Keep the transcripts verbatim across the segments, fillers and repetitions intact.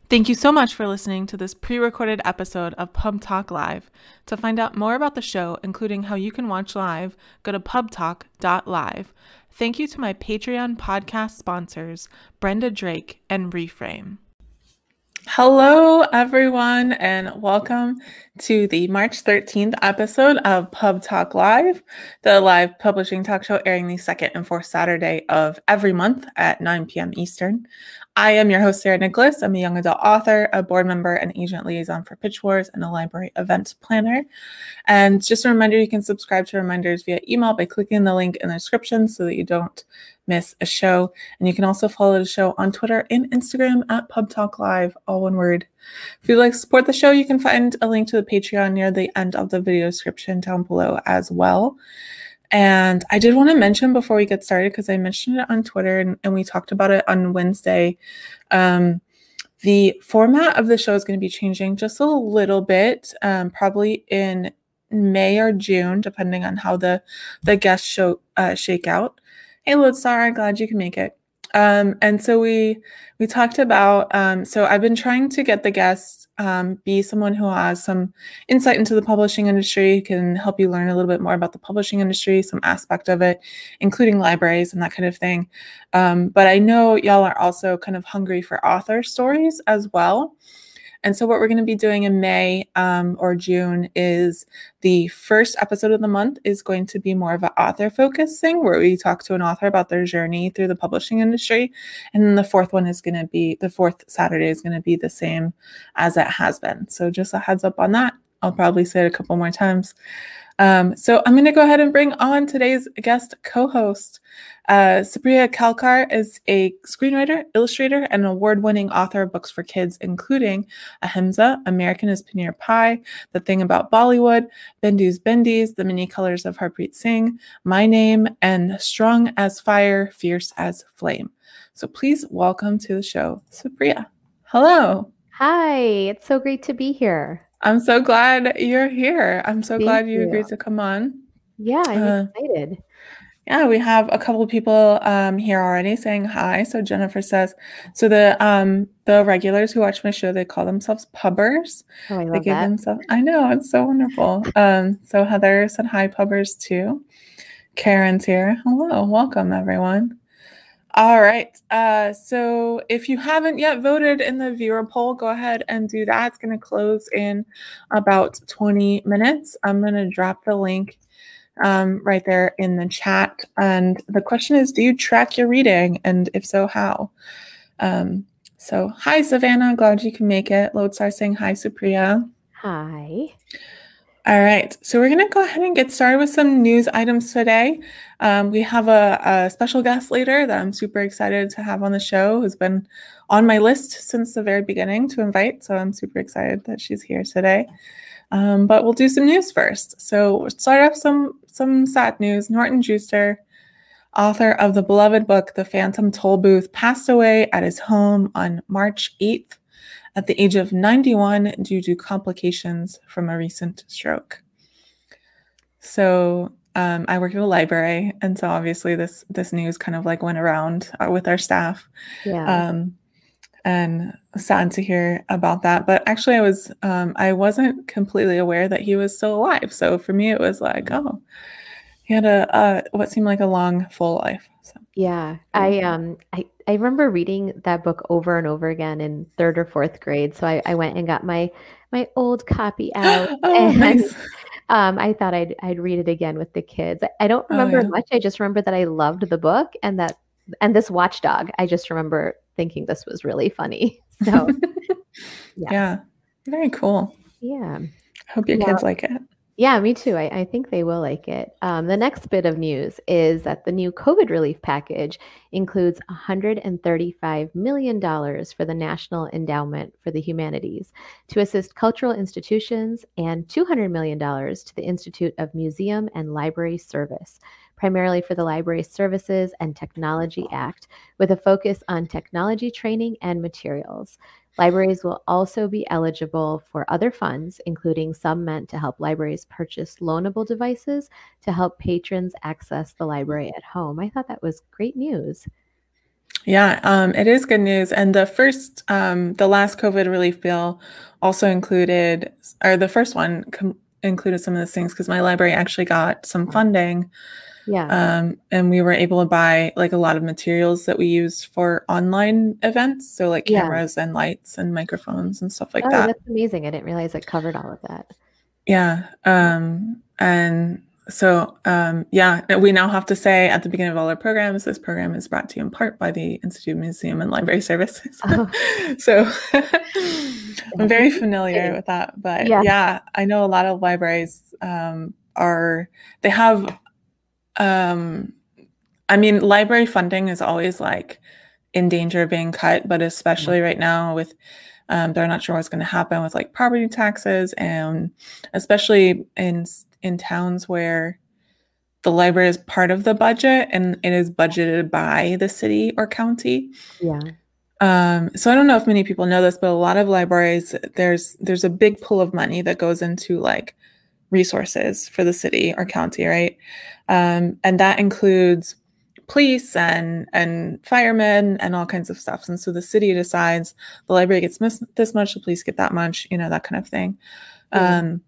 Thank you so much for listening to this pre-recorded episode of Pub Talk Live. To find out more about the show, including how you can watch live, go to pub talk dot live. Thank you to my Patreon podcast sponsors, Brenda Drake and Reframe. Hello, everyone, and welcome to the March thirteenth episode of Pub Talk Live, the live publishing talk show airing the second and fourth Saturday of every month at nine p.m. Eastern. I am your host, Sarah Nicholas. I'm a young adult author, a board member, and agent liaison for Pitch Wars, and a library event planner. And just a reminder, you can subscribe to reminders via email by clicking the link in the description so that you don't miss a show. And you can also follow the show on Twitter and Instagram at Pub Talk Live, all one word. If you'd like to support the show, you can find a link to the Patreon near the end of the video description down below as well. And I did want to mention before we get started, because I mentioned it on Twitter and, and we talked about it on Wednesday, um, the format of the show is going to be changing just a little bit, um, probably in May or June, depending on how the, the guests show uh, shake out. Hey, Lodestar, glad you can make it. Um, and so we we talked about, um, so I've been trying to get the guests um, be someone who has some insight into the publishing industry, can help you learn a little bit more about the publishing industry, some aspect of it, including libraries and that kind of thing. Um, but I know y'all are also kind of hungry for author stories as well. And so what we're going to be doing in May um, or June is the first episode of the month is going to be more of an author focus thing where we talk to an author about their journey through the publishing industry. And then the fourth one is going to be, the fourth Saturday is going to be the same as it has been. So just a heads up on that. I'll probably say it a couple more times. Um, so I'm going to go ahead and bring on today's guest co-host. Uh, Supriya Kalkar is a screenwriter, illustrator, and award-winning author of books for kids, including Ahimsa, American is Paneer Pie, The Thing About Bollywood, Bendu's Bendies, The Many Colors of Harpreet Singh, My Name, and Strong as Fire, Fierce as Flame. So please welcome to the show, Supriya. Hello. Hi, it's so great to be here. I'm so glad you're here. I'm so Thank glad you, you. agreed to come on. Yeah, I'm Uh, excited. Yeah, we have a couple of people um, here already saying hi. So Jennifer says, so the um, the regulars who watch my show, they call themselves pubbers. Oh, I They love give that. themselves, I know, it's so wonderful. Um, so Heather said hi, pubbers too. Karen's here. Hello, welcome everyone. All right. Uh, so if you haven't yet voted in the viewer poll, go ahead and do that. It's going to close in about twenty minutes. I'm going to drop the link um, right there in the chat. And the question is, do you track your reading? And if so, how? Um, so hi, Savannah. Glad you can make it. Lodestar saying hi, Supriya. Hi. All right, so we're going to go ahead and get started with some news items today. Um, we have a, a special guest later that I'm super excited to have on the show, who's been on my list since the very beginning to invite. So I'm super excited that she's here today. Um, but we'll do some news first. So we'll start off some some sad news. Norton Juster, author of the beloved book The Phantom Toll Booth, passed away at his home on March eighth at the age of ninety-one due to complications from a recent stroke. So um, I work at a library, and so obviously this this news kind of like went around uh, with our staff. Yeah. Um, and sad to hear about that. But actually I was, um, I wasn't completely aware that he was still alive. So for me, it was like, oh, he had a, uh, what seemed like a long, full life. So Yeah. I um I, I remember reading that book over and over again in third or fourth grade. So I, I went and got my my old copy out. oh, and nice. um I thought I'd I'd read it again with the kids. I, I don't remember Oh, yeah. much. I just remember that I loved the book and that and this watchdog. I just remember thinking this was really funny. So yeah. Yeah. Very cool. Yeah. Hope your Yeah. kids like it. Yeah, me too. I, I think they will like it. Um, the next bit of news is that the new COVID relief package includes one hundred thirty-five million dollars for the National Endowment for the Humanities to assist cultural institutions and two hundred million dollars to the Institute of Museum and Library Service, primarily for the Library Services and Technology Act, with a focus on technology training and materials. Libraries will also be eligible for other funds, including some meant to help libraries purchase loanable devices to help patrons access the library at home. I thought that was great news. Yeah, um, it is good news. And the first, um, the last COVID relief bill also included, or the first one com- included some of those things because my library actually got some funding. Yeah. Um, and we were able to buy like a lot of materials that we use for online events. So like Yeah. cameras and lights and microphones and stuff like Oh, that. that's amazing. I didn't realize it covered all of that. Yeah. Um, and so, um, yeah, we now have to say at the beginning of all our programs, this program is brought to you in part by the Institute Museum and Library Services. Oh, So I'm that very is familiar exciting. with that. But Yeah. yeah, I know a lot of libraries um, are, they have, um, I mean, library funding is always like in danger of being cut, but especially right now with um, they're not sure what's going to happen with like property taxes, and especially in in towns where the library is part of the budget and it is budgeted by the city or county. Yeah. Um, so I don't know if many people know this, but a lot of libraries, there's there's a big pool of money that goes into like resources for the city or county, right? Um, and that includes police and and firemen and all kinds of stuff. And so the city decides the library gets mis- this much, the police get that much, you know, that kind of thing. Yeah. Um,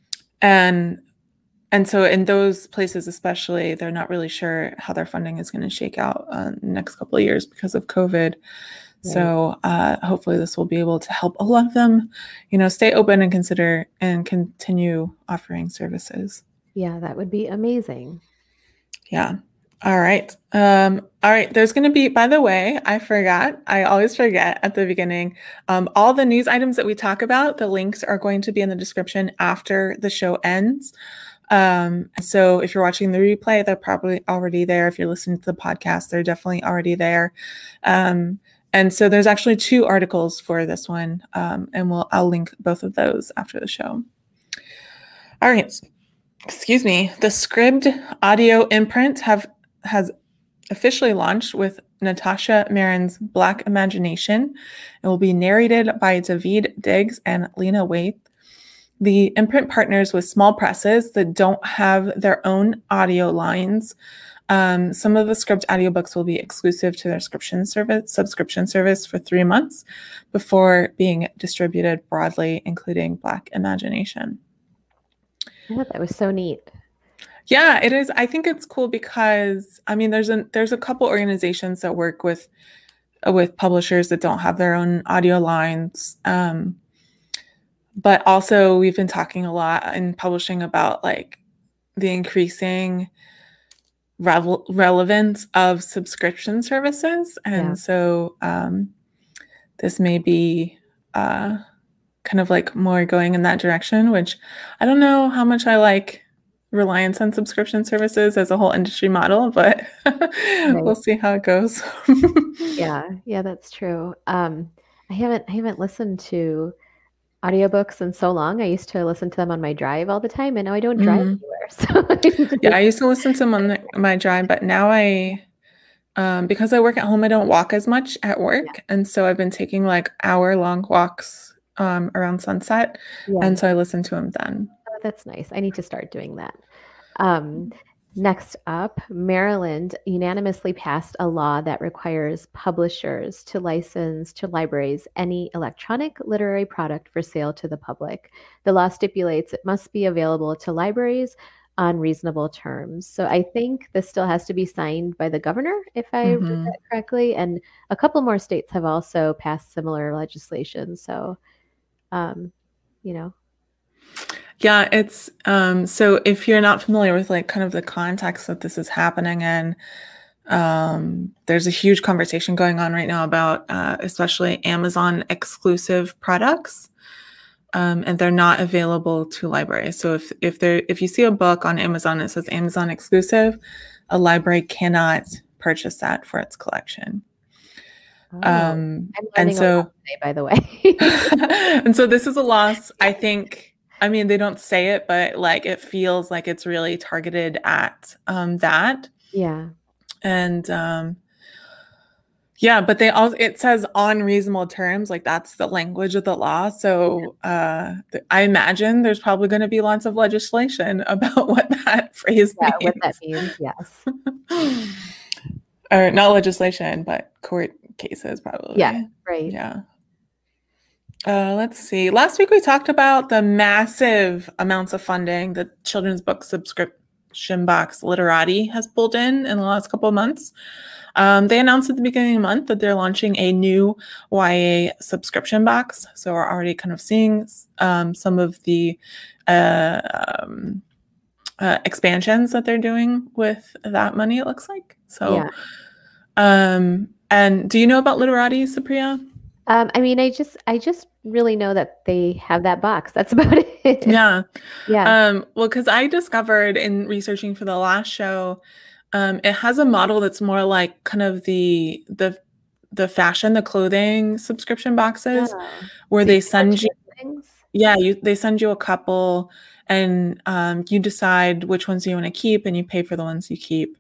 and and so in those places, especially, they're not really sure how their funding is going to shake out uh, the next couple of years because of COVID. Right. So uh, hopefully this will be able to help a lot of them, you know, stay open and consider and continue offering services. Yeah, that would be amazing. Yeah. All right. Um, all right. There's going to be, by the way, I forgot. I always forget at the beginning. Um, all the news items that we talk about, the links are going to be in the description after the show ends. Um, so if you're watching the replay, they're probably already there. If you're listening to the podcast, they're definitely already there. Um, and so there's actually two articles for this one, um, and we'll I'll link both of those after the show. All right. Excuse me. The Scribd audio imprint have has officially launched with Natasha Marin's Black Imagination. It will be narrated by David Diggs and Lena Waithe. The imprint partners with small presses that don't have their own audio lines. Um, some of the Scribd audiobooks will be exclusive to their subscription service, subscription service for three months before being distributed broadly, including Black Imagination. I thought that was so neat. Yeah, it is. I think it's cool because I mean, there's a there's a couple organizations that work with with publishers that don't have their own audio lines. Um, but also, we've been talking a lot in publishing about like the increasing revel- relevance of subscription services, and Yeah. so um, this may be uh, kind of like more going in that direction. Which I don't know how much I like reliance on subscription services as a whole industry model, but Right. we'll see how it goes. Yeah, yeah, that's true. Um, I haven't I haven't listened to audiobooks in so long. I used to listen to them on my drive all the time, and now I don't drive Mm. anywhere. So I need to Yeah, do- I used to listen to them on the, my drive, but now I, um, because I work at home, I don't walk as much at work, Yeah. and so I've been taking like hour-long walks um, around sunset, Yeah. and so I listen to them then. Oh, that's nice. I need to start doing that. Um, next up, Maryland unanimously passed a law that requires publishers to license to libraries any electronic literary product for sale to the public. The law stipulates it must be available to libraries on reasonable terms. So I think this still has to be signed by the governor, if I read Mhm. that correctly. And a couple more states have also passed similar legislation. So, um, you know, Yeah, it's um, so if you're not familiar with like kind of the context that this is happening in, um, there's a huge conversation going on right now about uh, especially Amazon exclusive products. Um, and they're not available to libraries. So if if there if you see a book on Amazon that says Amazon exclusive, a library cannot purchase that for its collection. oh, Um, I'm and learning a so lot today, by the way. and so this is a loss. I think. I mean, they don't say it, but like it feels like it's really targeted at um, that. Yeah. And um, yeah, but they also it says on reasonable terms, like that's the language of the law. So uh, th- I imagine there's probably going to be lots of legislation about what that phrase Yeah, means. what that means, yes. or not legislation, but court cases probably. Yeah, right. Yeah. Uh, let's see. Last week we talked about the massive amounts of funding that children's book subscription box Literati has pulled in in the last couple of months. Um, they announced at the beginning of the month that they're launching a new Y A subscription box. So we're already kind of seeing um, some of the uh, um, uh, expansions that they're doing with that money, it looks like. So, Yeah. um, and do you know about Literati, Supriya? Um, I mean, I just I just really know that they have that box. That's about it. Yeah. Yeah. Um, well, because I discovered in researching for the last show, um, it has a model that's more like kind of the the the fashion, the clothing subscription boxes, Oh. where So they you send you, purchase things? yeah, you they send you a couple, and um, you decide which ones you want to keep, and you pay for the ones you keep,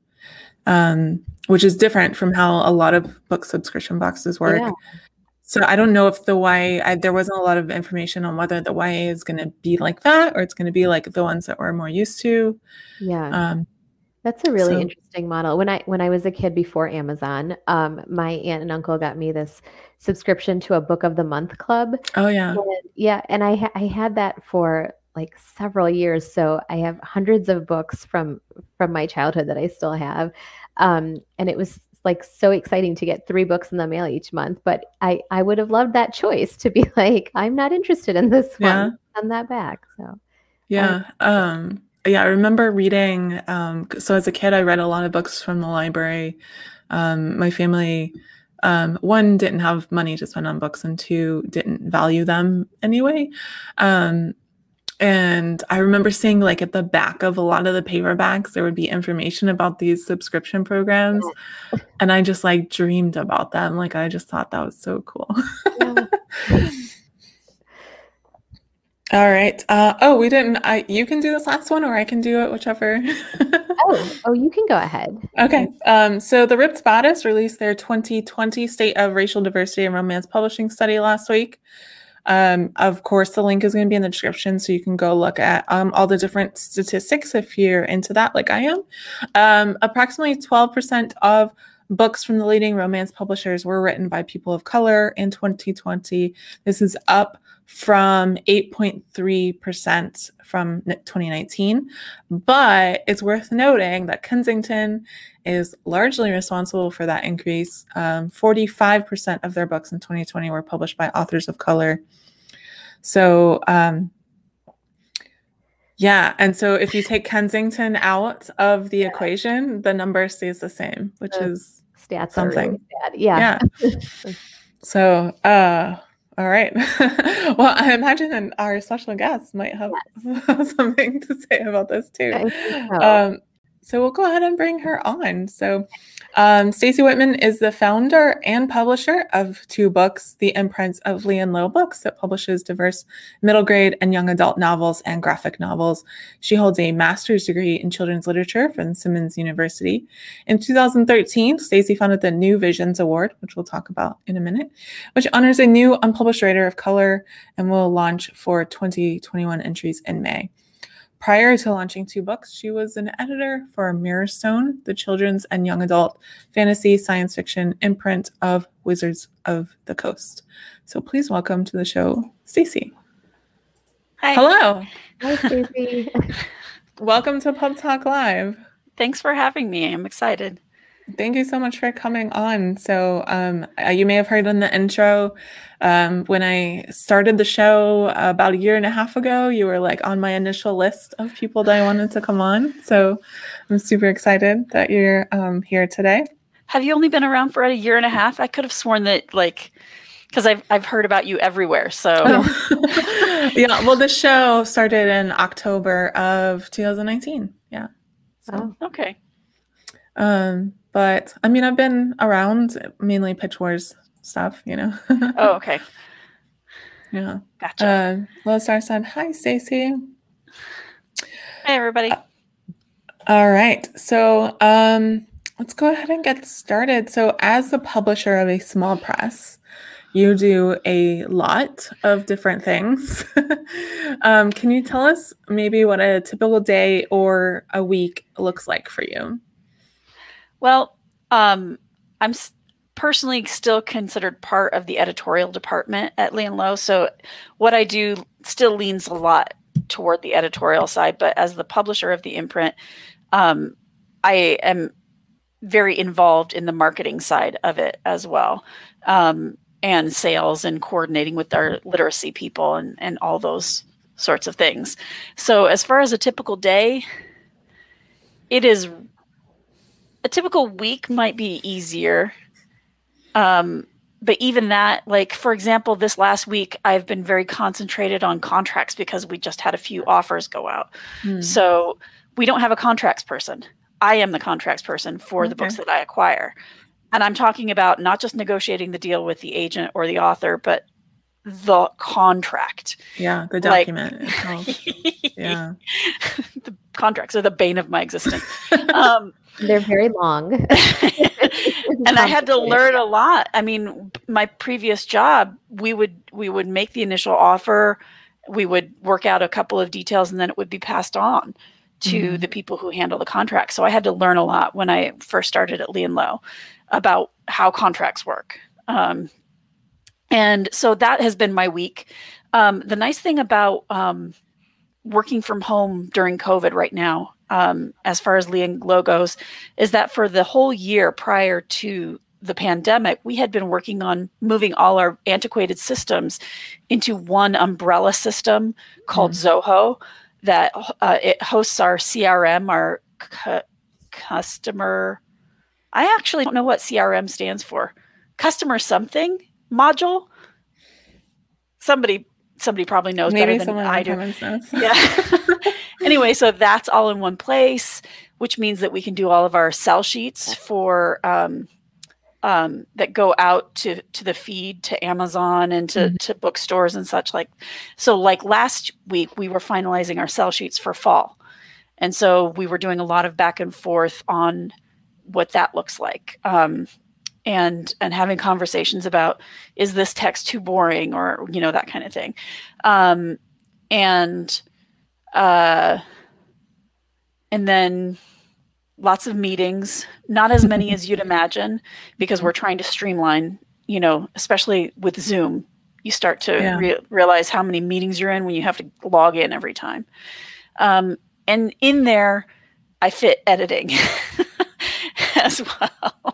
um, which is different from how a lot of book subscription boxes work. Yeah. So I don't know if the Y A, I, there wasn't a lot of information on whether the Y A is going to be like that or it's going to be like the ones that we're more used to. Yeah. Um, That's a really so interesting model. When I when I was a kid before Amazon, um, my aunt and uncle got me this subscription to a book of the month club. oh yeah, And yeah, and I ha I had that for like several years. So I have hundreds of books from from my childhood that I still have. Um, and it was like so exciting to get three books in the mail each month. But I I would have loved that choice to be like, I'm not interested in this yeah, one. Send that back. So I yeah. Um, yeah, I remember reading. Um, so as a kid, I read a lot of books from the library. Um, my family, um, one, didn't have money to spend on books, and two, didn't value them anyway. Um, And I remember seeing like at the back of a lot of the paperbacks, there would be information about these subscription programs. And I just like dreamed about them. Like I just thought that was so cool. yeah. All right. Uh, oh, we didn't. I you can do this last one, or I can do it, whichever. Oh, oh, you can go ahead. Okay. Um, so the Ripped Bodice released their twenty twenty State of Racial Diversity in Romance Publishing study last week. Um, of course, the link is going to be in the description, so you can go look at um, all the different statistics if you're into that, like I am. Um, approximately twelve percent of books from the leading romance publishers were written by people of color in twenty twenty. This is up from eight point three percent from twenty nineteen. But it's worth noting that Kensington is largely responsible for that increase. Um, forty-five percent of their books in twenty twenty were published by authors of color. So, um, yeah. And so if you take Kensington out of the Yeah. equation, the number stays the same, which The is stats something. are really bad. Yeah. Yeah. So, uh, all right. Well, I imagine that our special guest might have yes. something to say about this too. I think so. Um, so we'll go ahead and bring her on. So um, Stacy Whitman is the founder and publisher of two books, the imprints of Lee and Low Books, that publishes diverse middle grade and young adult novels and graphic novels. She holds a master's degree in children's literature from Simmons University. In two thousand thirteen, Stacy founded the New Visions Award, which we'll talk about in a minute, which honors a new unpublished writer of color and will launch for twenty twenty-one entries in May. Prior to launching two books, she was an editor for Mirrorstone, the children's and young adult fantasy science fiction imprint of Wizards of the Coast. So please welcome to the show, Stacy. Hi. Hello. Hi, Stacy. Welcome to Pub Talk Live. Thanks for having me. I'm excited. Thank you so much for coming on. So um, you may have heard in the intro, um, when I started the show about a year and a half ago, you were like on my initial list of people that I wanted to come on. So I'm super excited that you're um, here today. Have you only been around for a year and a half? I could have sworn that, like, because I've, I've heard about you everywhere. So oh. Yeah, well, the show started in October of two thousand nineteen. Yeah. So. Oh, okay. Um, but I mean, I've been around, mainly Pitch Wars stuff, you know. Oh, okay. Yeah. Gotcha. Uh, Lodestar said, hi, Stacy. Hey, everybody. Uh, all right. So um, let's go ahead and get started. So as the publisher of a small press, you do a lot of different things. um, can you tell us maybe what a typical day or a week looks like for you? Well, Um, I'm s- personally still considered part of the editorial department at Lee and Low. So what I do still leans a lot toward the editorial side, but as the publisher of the imprint, um, I am very involved in the marketing side of it as well. Um, and sales and coordinating with our literacy people and, and all those sorts of things. So as far as a typical day, it is a typical week might be easier. Um, but even that, like, for example, this last week, I've been very concentrated on contracts because we just had a few offers go out. Hmm. So we don't have a contracts person. I am the contracts person for okay. the books that I acquire. And I'm talking about not just negotiating the deal with the agent or the author, but the contract. Yeah, the document. Like, yeah. The contracts are the bane of my existence. Um, They're very long. And I had to learn a lot. I mean, my previous job, we would we would make the initial offer, we would work out a couple of details, and then it would be passed on to mm-hmm. the people who handle the contract. So I had to learn a lot when I first started at Lee and Low about how contracts work. Um, and so that has been my week. Um, the nice thing about um, working from home during COVID right now, um, as far as Lee and Low goes, is that for the whole year prior to the pandemic, we had been working on moving all our antiquated systems into one umbrella system called mm. Zoho that uh, it hosts our C R M, our cu- customer. I actually don't know what C R M stands for. Customer something module. Somebody, somebody probably knows Maybe better than I do. Knows. Yeah. Anyway, so that's all in one place, which means that we can do all of our sell sheets for um, um, that go out to to the feed, to Amazon and to, mm-hmm. to bookstores and such like. So like last week, we were finalizing our sell sheets for fall. And so we were doing a lot of back and forth on what that looks like. Um, and and having conversations about, is this text too boring, or, you know, that kind of thing. Um, and uh, and then lots of meetings, not as many as you'd imagine, because we're trying to streamline, you know, especially with Zoom. You start to yeah. re- realize how many meetings you're in when you have to log in every time. Um, and in there, I fit editing as well.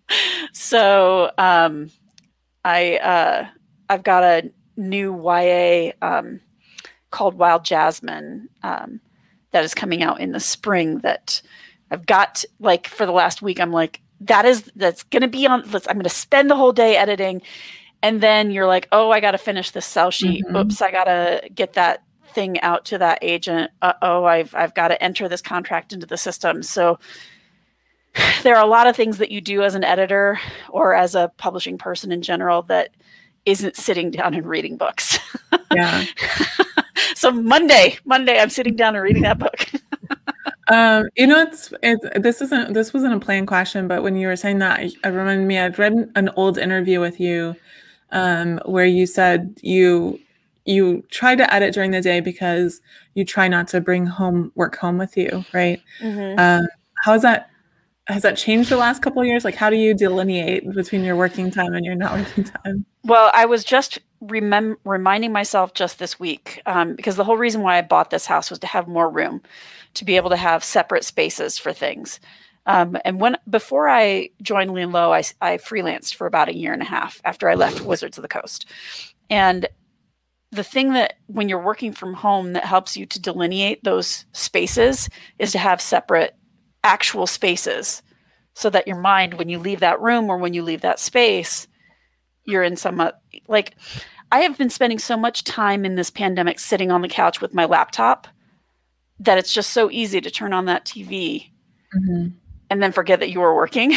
So um, I uh, I've got a new Y A um, called Wild Jasmine um, that is coming out in the spring. That I've got, like, for the last week. I'm like, that is that's going to be on. Let's, I'm going to spend the whole day editing, and then you're like, oh, I got to finish this sell sheet. Mm-hmm. Oops, I got to get that thing out to that agent. Uh oh, I've I've got to enter this contract into the system. So there are a lot of things that you do as an editor or as a publishing person in general that isn't sitting down and reading books. Yeah. So Monday, Monday, I'm sitting down and reading that book. um, you know, it's, it's this isn't this wasn't a planned question, but when you were saying that, it reminded me. I'd read an old interview with you um, where you said you you try to edit during the day because you try not to bring home work home with you, right? Mm-hmm. Um, how is that? Has that changed the last couple of years? Like, how do you delineate between your working time and your not working time? Well, I was just remem- reminding myself just this week, um, because the whole reason why I bought this house was to have more room, to be able to have separate spaces for things. Um, and when before I joined Lee and Low, I, I freelanced for about a year and a half after I left Wizards of the Coast. And the thing that when you're working from home that helps you to delineate those spaces is to have separate actual spaces, so that your mind, when you leave that room or when you leave that space, you're in some, uh, like, I have been spending so much time in this pandemic sitting on the couch with my laptop that it's just so easy to turn on that T V mm-hmm. and then forget that you were working.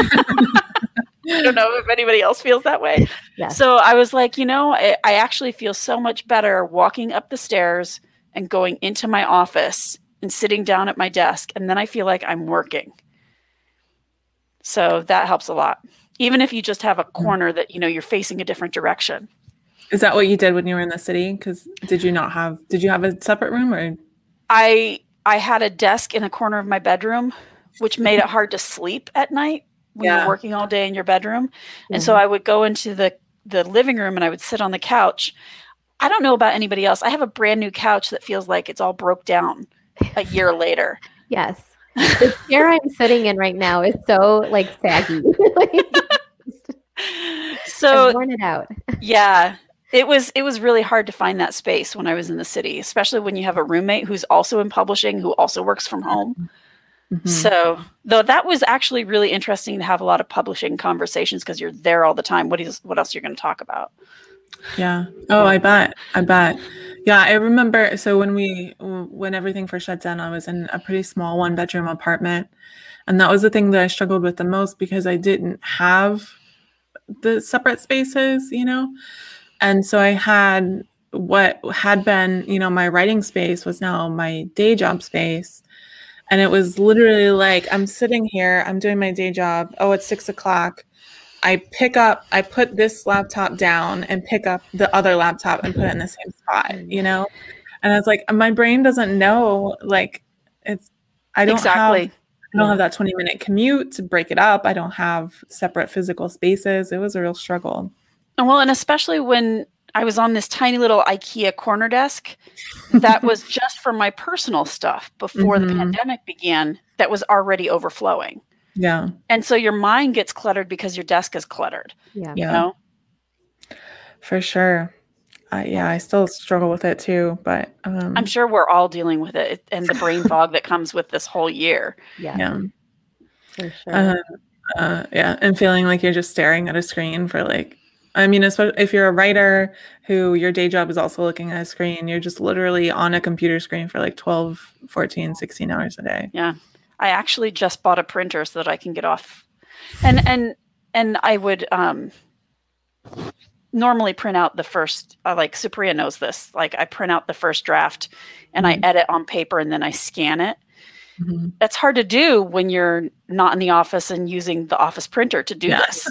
I don't know if anybody else feels that way. Yes. So I was like, you know, I, I actually feel so much better walking up the stairs and going into my office and sitting down at my desk, and then I feel like I'm working. So that helps a lot. Even if you just have a corner that, you know, you're facing a different direction. Is that what you did when you were in the city? Because did you not have, did you have a separate room, or? I I had a desk in a corner of my bedroom, which made it hard to sleep at night when Yeah. you're working all day in your bedroom. And Yeah. so I would go into the, the living room and I would sit on the couch. I don't know about anybody else. I have a brand new couch that feels like it's all broke down a year later. Yes. The chair I'm sitting in right now is so like saggy. Like, So I've worn it out. yeah, it was it was really hard to find that space when I was in the city, especially when you have a roommate who's also in publishing, who also works from home. Mhm. So, though that was actually really interesting to have a lot of publishing conversations because you're there all the time. What is what else you're going to talk about? Yeah. Oh, I bet. I bet. Yeah, I remember. So when we, when everything first shut down, I was in a pretty small one bedroom apartment. And that was the thing that I struggled with the most because I didn't have the separate spaces, you know? And so I had what had been, you know, my writing space was now my day job space. And it was literally like, I'm sitting here, I'm doing my day job. Oh, it's six o'clock. I pick up, I put this laptop down and pick up the other laptop and put it in the same spot, you know? And I was like, my brain doesn't know, like, it's, I don't Exactly. have, I don't have that twenty minute commute to break it up. I don't have separate physical spaces. It was a real struggle. And well, and especially when I was on this tiny little IKEA corner desk that was just for my personal stuff before Mhm. the pandemic began, that was already overflowing. Yeah. And so your mind gets cluttered because your desk is cluttered. Yeah. You Yeah. know? For sure. Uh, yeah, I still struggle with it too, but um, I'm sure we're all dealing with it and the brain fog that comes with this whole year. Yeah. yeah. For sure. Uh, uh, yeah, and feeling like you're just staring at a screen for like, I mean, especially if you're a writer who your day job is also looking at a screen, you're just literally on a computer screen for like twelve, fourteen, sixteen hours a day. Yeah. I actually just bought a printer so that I can get off. And and and I would um normally print out the first, uh, like Supriya knows this, like I print out the first draft and Mhm. I edit on paper and then I scan it. Mhm. That's hard to do when you're not in the office and using the office printer to do Yeah. this.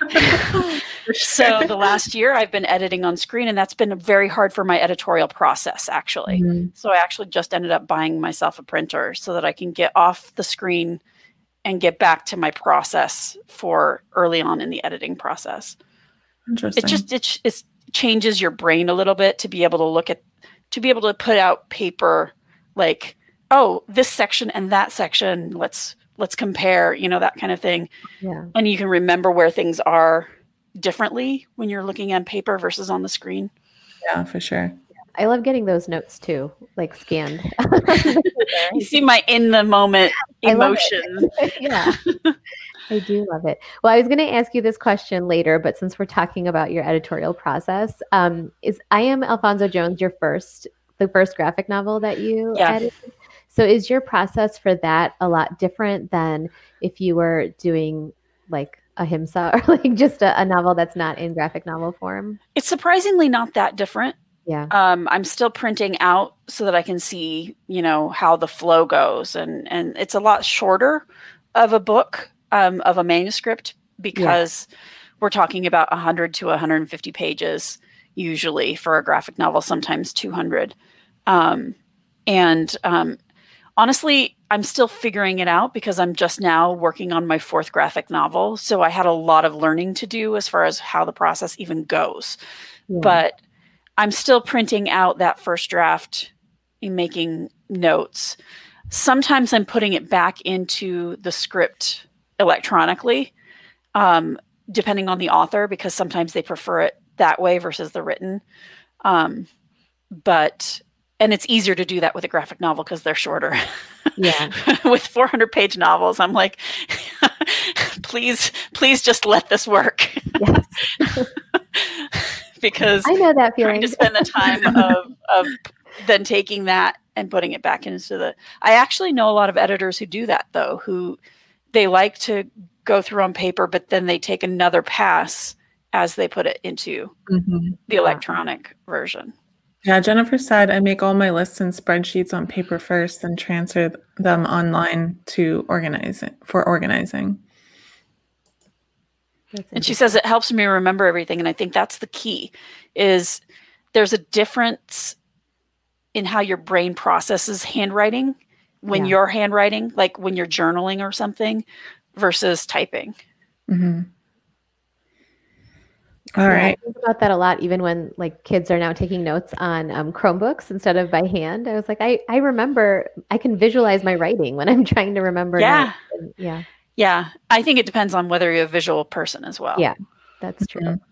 So the last year I've been editing on screen, and that's been very hard for my editorial process, actually. Mhm. So I actually just ended up buying myself a printer so that I can get off the screen and get back to my process for early on in the editing process. Interesting. It just it, it changes your brain a little bit to be able to look at, to be able to put out paper like, oh, this section and that section, let's let's compare, you know, that kind of thing. Yeah. And you can remember where things are differently when you're looking on paper versus on the screen. Yeah, for sure. I love getting those notes too, like scanned. You see my in the moment I love emotion. Yeah. I do love it. Well, I was going to ask you this question later, but since we're talking about your editorial process, um, is I Am Alfonso Jones your first, the first graphic novel that you Yeah. edited? So is your process for that a lot different than if you were doing like a Himsa or like just a, a novel that's not in graphic novel form? It's surprisingly not that different. Yeah. Um, I'm still printing out so that I can see, you know, how the flow goes, and and it's a lot shorter of a book, um, of a manuscript, because we're talking about one hundred to one hundred fifty pages usually for a graphic novel, sometimes two hundred. Um, and um, honestly, I'm still figuring it out because I'm just now working on my fourth graphic novel, so I had a lot of learning to do as far as how the process even goes. Yeah. But I'm still printing out that first draft and making notes. Sometimes I'm putting it back into the script electronically, um, depending on the author, because sometimes they prefer it that way versus the written. Um, but, and it's easier to do that with a graphic novel because they're shorter. Yeah. With four hundred page novels, I'm like, please, please just let this work. Yes. Because I know that trying feeling. to spend the time of, of then taking that and putting it back into the, I actually know a lot of editors who do that though, who they like to go through on paper, but then they take another pass as they put it into Mhm. the electronic version. Yeah, Jennifer said I make all my lists and spreadsheets on paper first and transfer them online to organize it for organizing. That's And she says it helps me remember everything. And I think that's the key, is there's a difference in how your brain processes handwriting when Yeah. you're handwriting, like when you're journaling or something, versus typing. Mm-hmm. All Yeah, right. I think about that a lot, even when like kids are now taking notes on um, Chromebooks instead of by hand. I was like, I, I remember, I can visualize my writing when I'm trying to remember notes. Yeah. And yeah, Yeah. I think it depends on whether you're a visual person as well. yeah, that's true. Mhm.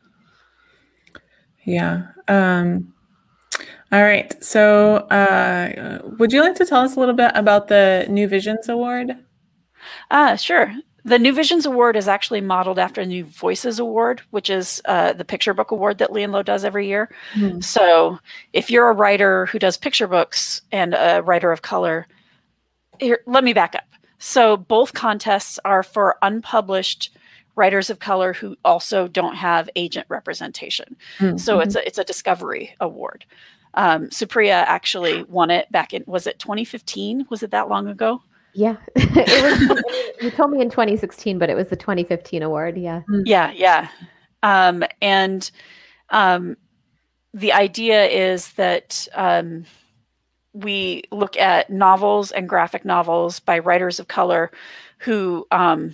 Yeah. Um, all right. So, uh, would you like to tell us a little bit about the New Visions Award? Uh, sure. The New Visions Award is actually modeled after the New Voices Award, which is uh, the picture book award that Lee and Low does every year. Mhm. So if you're a writer who does picture books and a writer of color, here, let me back up. So both contests are for unpublished writers of color who also don't have agent representation. Mm-hmm. So it's a, it's a discovery award. Um, Supriya actually won it back in, was it twenty fifteen? Was it that long ago? Yeah, it was. I mean, you told me in twenty sixteen, but it was the twenty fifteen award. Yeah. Yeah, yeah. Um, and um, the idea is that um, we look at novels and graphic novels by writers of color who um,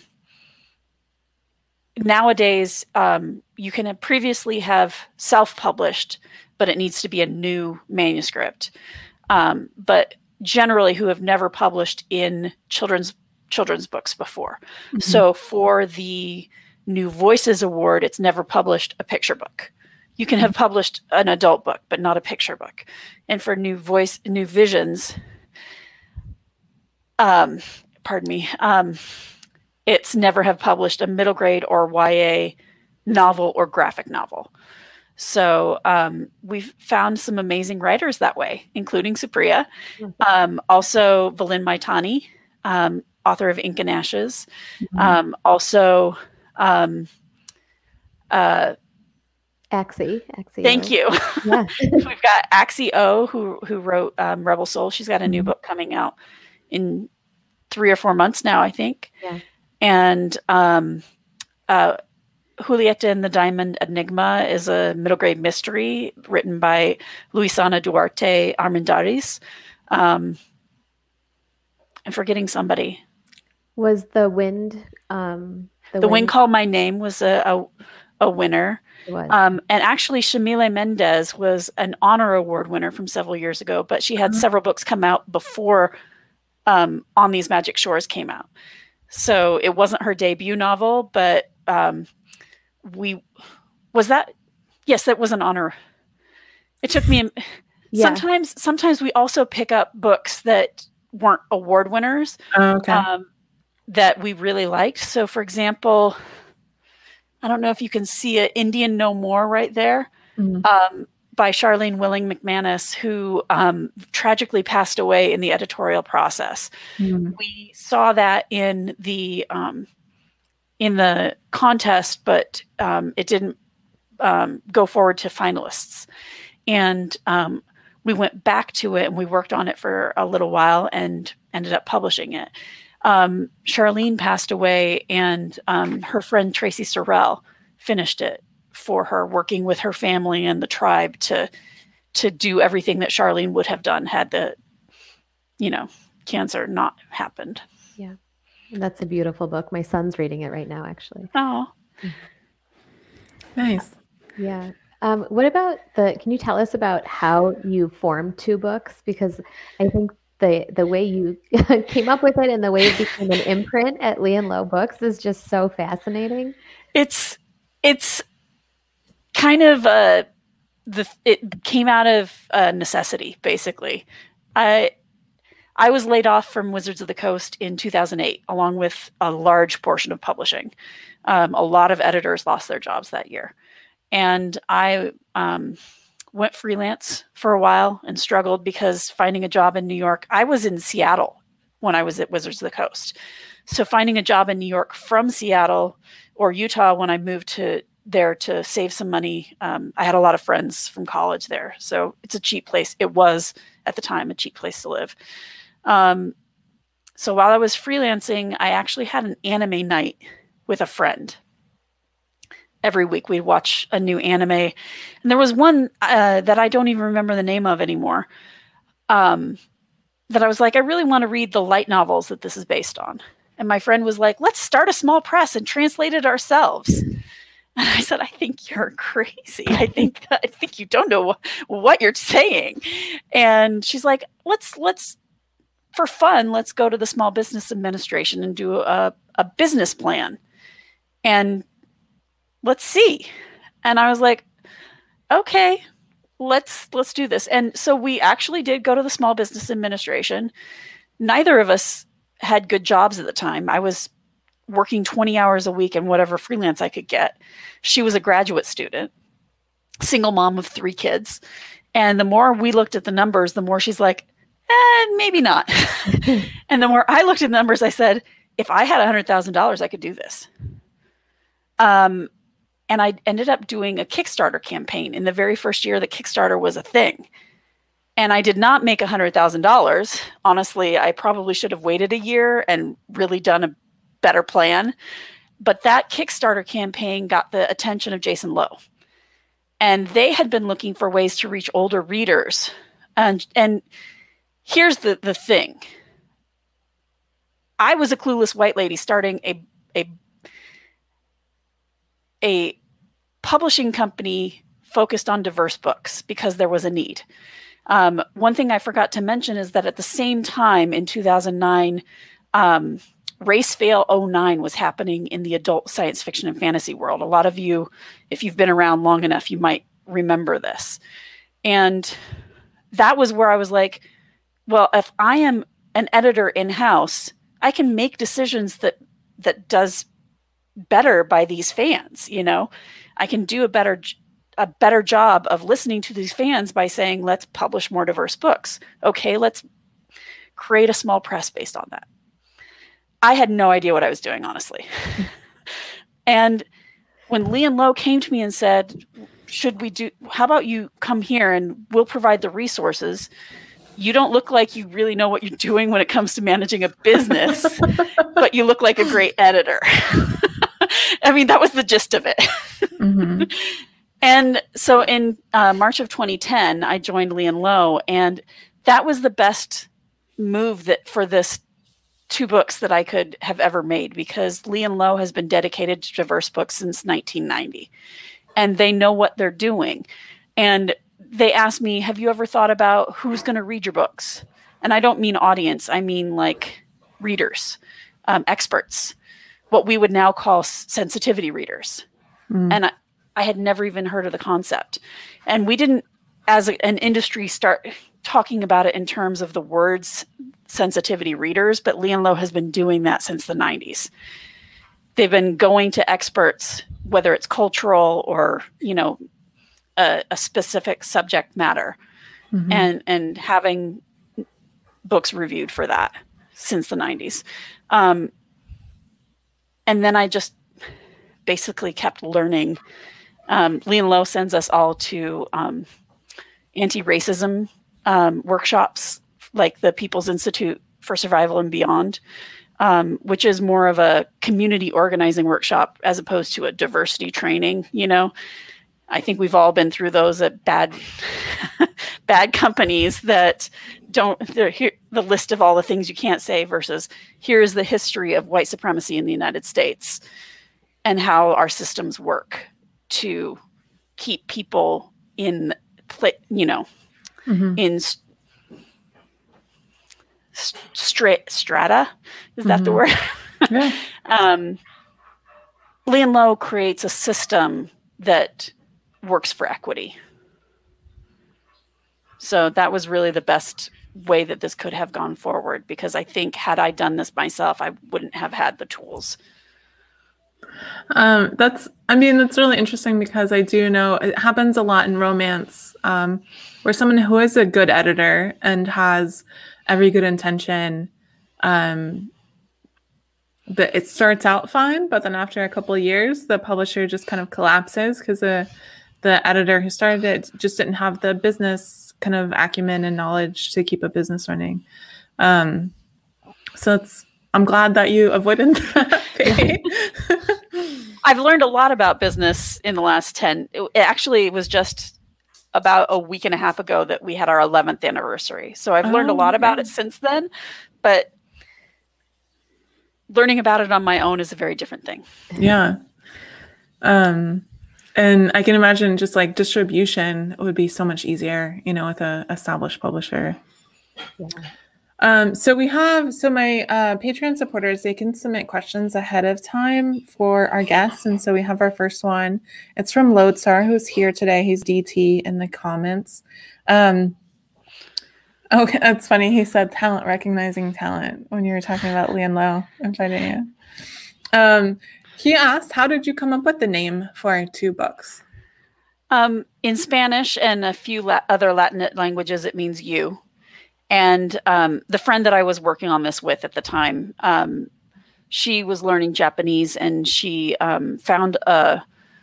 nowadays um, you can have previously have self-published, but it needs to be a new manuscript. Um, but generally who have never published in children's children's books before. Mm-hmm. So for the New Voices Award, it's never published a picture book. You can have published an adult book, but not a picture book. And for New Voice, New Visions, um, pardon me, um, it's never have published a middle grade or Y A novel or graphic novel. So um, we've found some amazing writers that way, including Supriya. Um, also, Valin Maitani, um, author of Ink and Ashes. Mm-hmm. Um, also, um, uh, Axie. Axie. Thank you. Yeah. We've got Axie O, who who wrote um, Rebel Soul. She's got a new book coming out in three or four months now, I think. Yeah. And um, uh, Julieta and the Diamond Enigma is a middle grade mystery written by Luisana Duarte Armendariz. Um, I'm forgetting somebody. Was the wind? Um, the, the wind, wind Called My Name was a a, a winner. It was. Um, and actually, Shamile Mendez was an honor award winner from several years ago, but she had mm-hmm. several books come out before um, On These Magic Shores came out. So it wasn't her debut novel, but um, we was that yes that was an honor. It took me yeah. sometimes sometimes we also pick up books that weren't award winners oh, okay. um, that we really liked. So for example, I don't know if you can see it, Indian No More right there, mm-hmm. um, by Charlene Willing McManus, who um, tragically passed away in the editorial process. Mm-hmm. We saw that in the um, in the contest, but um, it didn't um, go forward to finalists. And um, we went back to it and we worked on it for a little while and ended up publishing it. Um, Charlene passed away and um, her friend Tracy Sorrell finished it for her, working with her family and the tribe to to do everything that Charlene would have done had the, you know, cancer not happened. Yeah. That's a beautiful book. My son's reading it right now, actually. Oh, nice. Yeah. Um, what about the, can you tell us about how you formed two books? Because I think the the way you came up with it and the way it became an imprint at Lee and Low Books is just so fascinating. It's, it's kind of, uh, the, it came out of uh, necessity, basically. I, I was laid off from Wizards of the Coast in two thousand eight, along with a large portion of publishing. Um, a lot of editors lost their jobs that year. And I um, went freelance for a while and struggled because finding a job in New York, I was in Seattle when I was at Wizards of the Coast. So finding a job in New York from Seattle or Utah when I moved to there to save some money, um, I had a lot of friends from college there. So it's a cheap place. It was, at the time, a cheap place to live. Um, so while I was freelancing, I actually had an anime night with a friend. Every week we'd watch a new anime. And there was one uh, that I don't even remember the name of anymore, um, that I was like, I really want to read the light novels that this is based on. And my friend was like, let's start a small press and translate it ourselves. And I said, I think you're crazy. I think I think you don't know wh- what you're saying. And she's like, let's let's for fun, let's go to the Small Business Administration and do a, a business plan. And let's see. And I was like, okay, let's let's do this. And so we actually did go to the Small Business Administration. Neither of us had good jobs at the time. I was working twenty hours a week and whatever freelance I could get. She was a graduate student, single mom of three kids. And the more we looked at the numbers, the more she's like, eh, maybe not. And the more I looked at the numbers, I said, if I had one hundred thousand dollars, I could do this. Um, and I ended up doing a Kickstarter campaign in the very first year that Kickstarter was a thing. And I did not make one hundred thousand dollars. Honestly, I probably should have waited a year and really done a better plan. But that Kickstarter campaign got the attention of Jason Lowe. And they had been looking for ways to reach older readers. And, and here's the, the thing. I was a clueless white lady starting a, a, a publishing company focused on diverse books because there was a need. Um, one thing I forgot to mention is that at the same time in two thousand nine, um, Race Fail oh nine was happening in the adult science fiction and fantasy world. A lot of you, if you've been around long enough, you might remember this. And that was where I was like, well, if I am an editor in-house, I can make decisions that that does better by these fans. You know, I can do a better a better job of listening to these fans by saying, let's publish more diverse books. Okay, let's create a small press based on that. I had no idea what I was doing, honestly. And when Lee and Lowe came to me and said, should we do, how about you come here and we'll provide the resources. You don't look like you really know what you're doing when it comes to managing a business, but you look like a great editor. I mean, that was the gist of it. Mm-hmm. And so in uh, March of twenty ten, I joined Lee and Lowe, and that was the best move that for this two books that I could have ever made, because Lee and Lowe has been dedicated to diverse books since nineteen ninety, and they know what they're doing. And they asked me, have you ever thought about who's going to read your books? And I don't mean audience, I mean like readers, um, experts, what we would now call sensitivity readers. Mm. And I, I had never even heard of the concept. And we didn't, as a, an industry, start talking about it in terms of the words sensitivity readers, but Lee and Lowe has been doing that since the nineties. They've been going to experts, whether it's cultural or, you know, a, a specific subject matter, mm-hmm. and, and having books reviewed for that since the nineties. Um, and then I just basically kept learning. Um, Lee and Lowe sends us all to um, anti-racism um, workshops, like the People's Institute for Survival and Beyond, um, which is more of a community organizing workshop as opposed to a diversity training. You know, I think we've all been through those at bad, bad companies that don't, they're here, the list of all the things you can't say versus here's the history of white supremacy in the United States and how our systems work to keep people in, you know, mm-hmm. in st- straight strata. Is that mm-hmm. the word? Yeah. um, Lee and Lowe creates a system that works for equity. So that was really the best way that this could have gone forward, because I think had I done this myself, I wouldn't have had the tools. Um, that's, I mean, that's really interesting, because I do know it happens a lot in romance, um, where someone who is a good editor and has every good intention, um, that it starts out fine, but then after a couple of years, the publisher just kind of collapses because the the editor who started it just didn't have the business kind of acumen and knowledge to keep a business running. Um, so it's, I'm glad that you avoided that. I've learned a lot about business in the last ten. It actually was just about a week and a half ago that we had our eleventh anniversary. So I've learned oh, a lot about yeah. it since then. But learning about it on my own is a very different thing. Yeah. Um, and I can imagine just like distribution would be so much easier, you know, with a established publisher. Yeah. Um, so we have, so my uh, Patreon supporters, they can submit questions ahead of time for our guests. And so we have our first one. It's from Lodestar, who's here today. He's D T in the comments. Um, okay, that's funny. He said talent, recognizing talent when you were talking about Lian Lo and Fidelia. Um, he asked, how did you come up with the name for two books? Um, in Spanish and a few la- other Latin languages, it means you. And um, the friend that I was working on this with at the time, um, she was learning Japanese, and she um, found uh,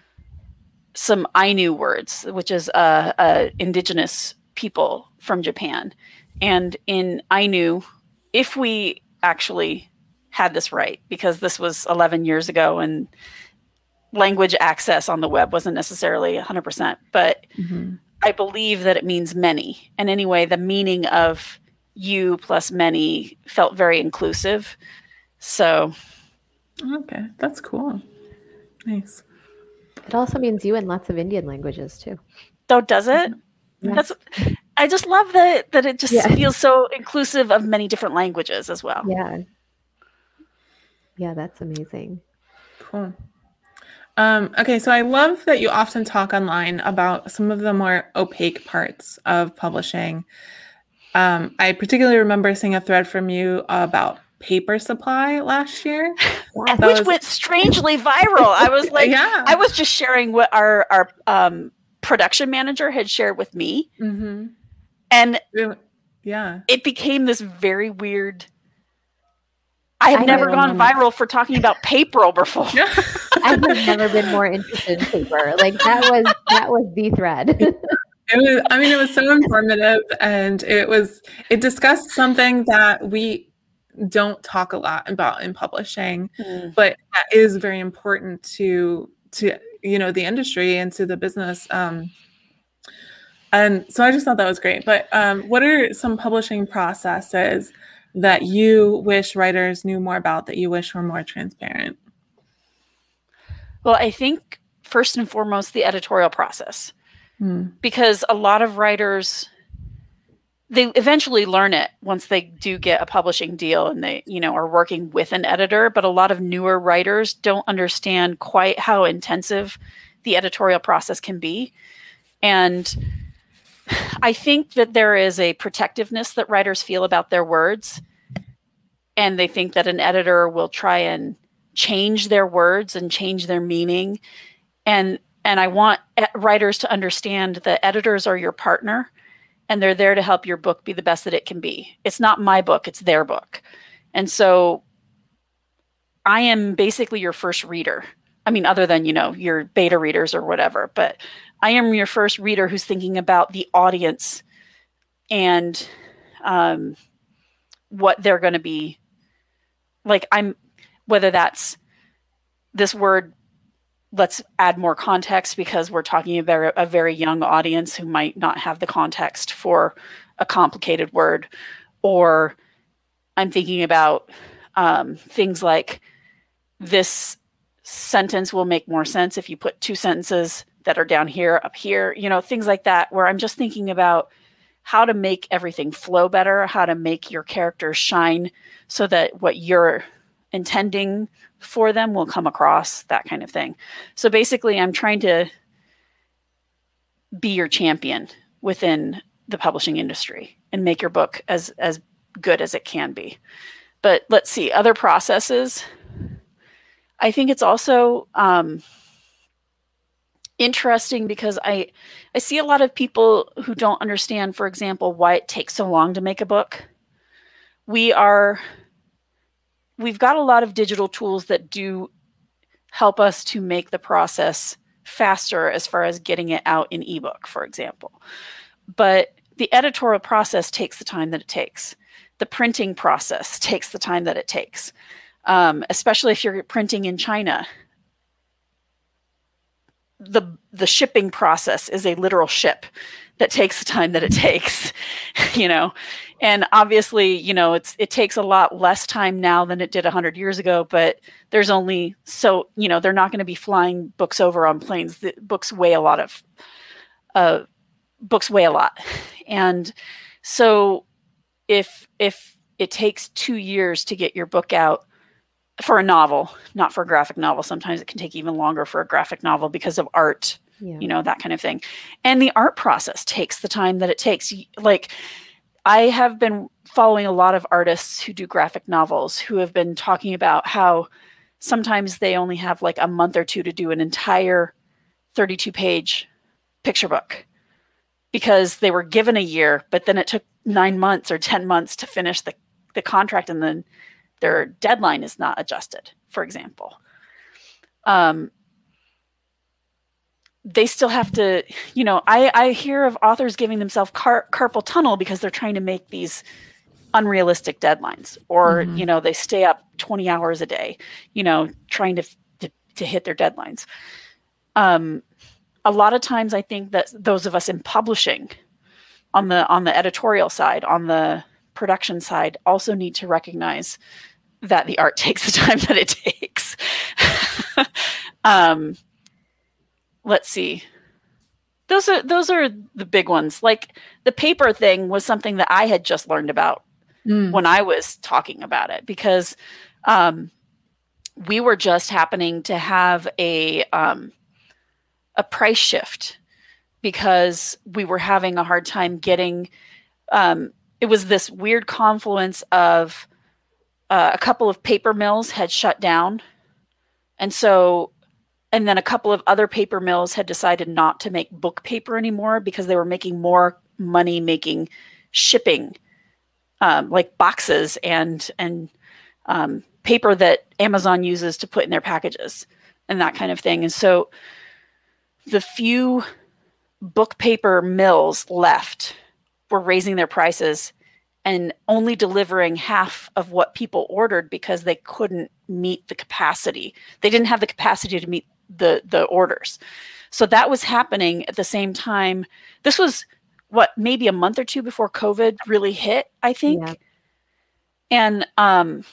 some Ainu words, which is uh, uh, indigenous people from Japan. And in Ainu, if we actually had this right, because this was eleven years ago and language access on the web wasn't necessarily one hundred percent, but mm-hmm. I believe that it means many. And anyway, the meaning of you plus many felt very inclusive. So. Okay, that's cool. Nice. It also means you in lots of Indian languages too. Oh, does it? Yeah. That's. I just love that that it just yeah. feels so inclusive of many different languages as well. Yeah. Yeah, that's amazing. Cool. Um, okay, so I love that you often talk online about some of the more opaque parts of publishing. Um, I particularly remember seeing a thread from you about paper supply last year, which was... went strangely viral. I was like, yeah. I was just sharing what our our um, production manager had shared with me, mm-hmm. and yeah, it became this very weird. I have I never gone viral for talking about paper before. I have never been more interested in paper. Like that was that was the thread. It was. I mean, it was so informative, and it was. It discussed something that we don't talk a lot about in publishing, mm. but that is very important to to you know the industry and to the business. Um, and so I just thought that was great. But um, what are some publishing processes that you wish writers knew more about, that you wish were more transparent? Well, I think first and foremost, the editorial process, hmm. because a lot of writers, they eventually learn it once they do get a publishing deal and they, you know, are working with an editor. But a lot of newer writers don't understand quite how intensive the editorial process can be. And I think that there is a protectiveness that writers feel about their words, and they think that an editor will try and change their words and change their meaning. And and I want writers to understand that editors are your partner, and they're there to help your book be the best that it can be. It's not my book, it's their book. And so I am basically your first reader. I mean, other than, you know, your beta readers or whatever, but I am your first reader who's thinking about the audience and um, what they're going to be like. I'm, whether that's this word, let's add more context because we're talking about a very young audience who might not have the context for a complicated word, or I'm thinking about um, things like this sentence will make more sense if you put two sentences that are down here, up here, you know, things like that, where I'm just thinking about how to make everything flow better, how to make your characters shine so that what you're intending for them will come across, that kind of thing. So basically, I'm trying to be your champion within the publishing industry and make your book as, as good as it can be. But let's see, other processes. I think it's also um, interesting because I, I see a lot of people who don't understand, for example, why it takes so long to make a book. We are, we've got a lot of digital tools that do help us to make the process faster as far as getting it out in ebook, for example. But the editorial process takes the time that it takes. The printing process takes the time that it takes. Um, especially if you're printing in China. The, the shipping process is a literal ship. that takes the time that it takes, you know, and obviously, you know, it's, it takes a lot less time now than it did a hundred years ago, but there's only, so, you know, they're not going to be flying books over on planes. The books weigh a lot of, uh, books weigh a lot. And so if, if it takes two years to get your book out for a novel, not for a graphic novel, sometimes it can take even longer for a graphic novel because of art, yeah. you know, that kind of thing. And the art process takes the time that it takes. Like, I have been following a lot of artists who do graphic novels who have been talking about how sometimes they only have like a month or two to do an entire thirty-two page picture book because they were given a year, but then it took nine months or ten months to finish the, the contract, and then their deadline is not adjusted, for example. Um, they still have to, you know, I, I hear of authors giving themselves car- carpal tunnel because they're trying to make these unrealistic deadlines, or, mm-hmm. you know, they stay up twenty hours a day, you know, trying to, to, to hit their deadlines. Um, a lot of times I think that those of us in publishing on the, on the editorial side, on the production side, also need to recognize that the art takes the time that it takes. um, let's see. Those are, those are the big ones. Like the paper thing was something that I had just learned about mm. when I was talking about it, because um, we were just happening to have a, um, a price shift because we were having a hard time getting, um, it was this weird confluence of uh, a couple of paper mills had shut down. And so, and then a couple of other paper mills had decided not to make book paper anymore because they were making more money making shipping, um, like boxes and, and um, paper that Amazon uses to put in their packages and that kind of thing. And so the few book paper mills left were raising their prices and only delivering half of what people ordered because they couldn't meet the capacity. They didn't have the capacity to meet the, the orders. So that was happening at the same time. This was what, maybe a month or two before COVID really hit, I think. Yeah. And um,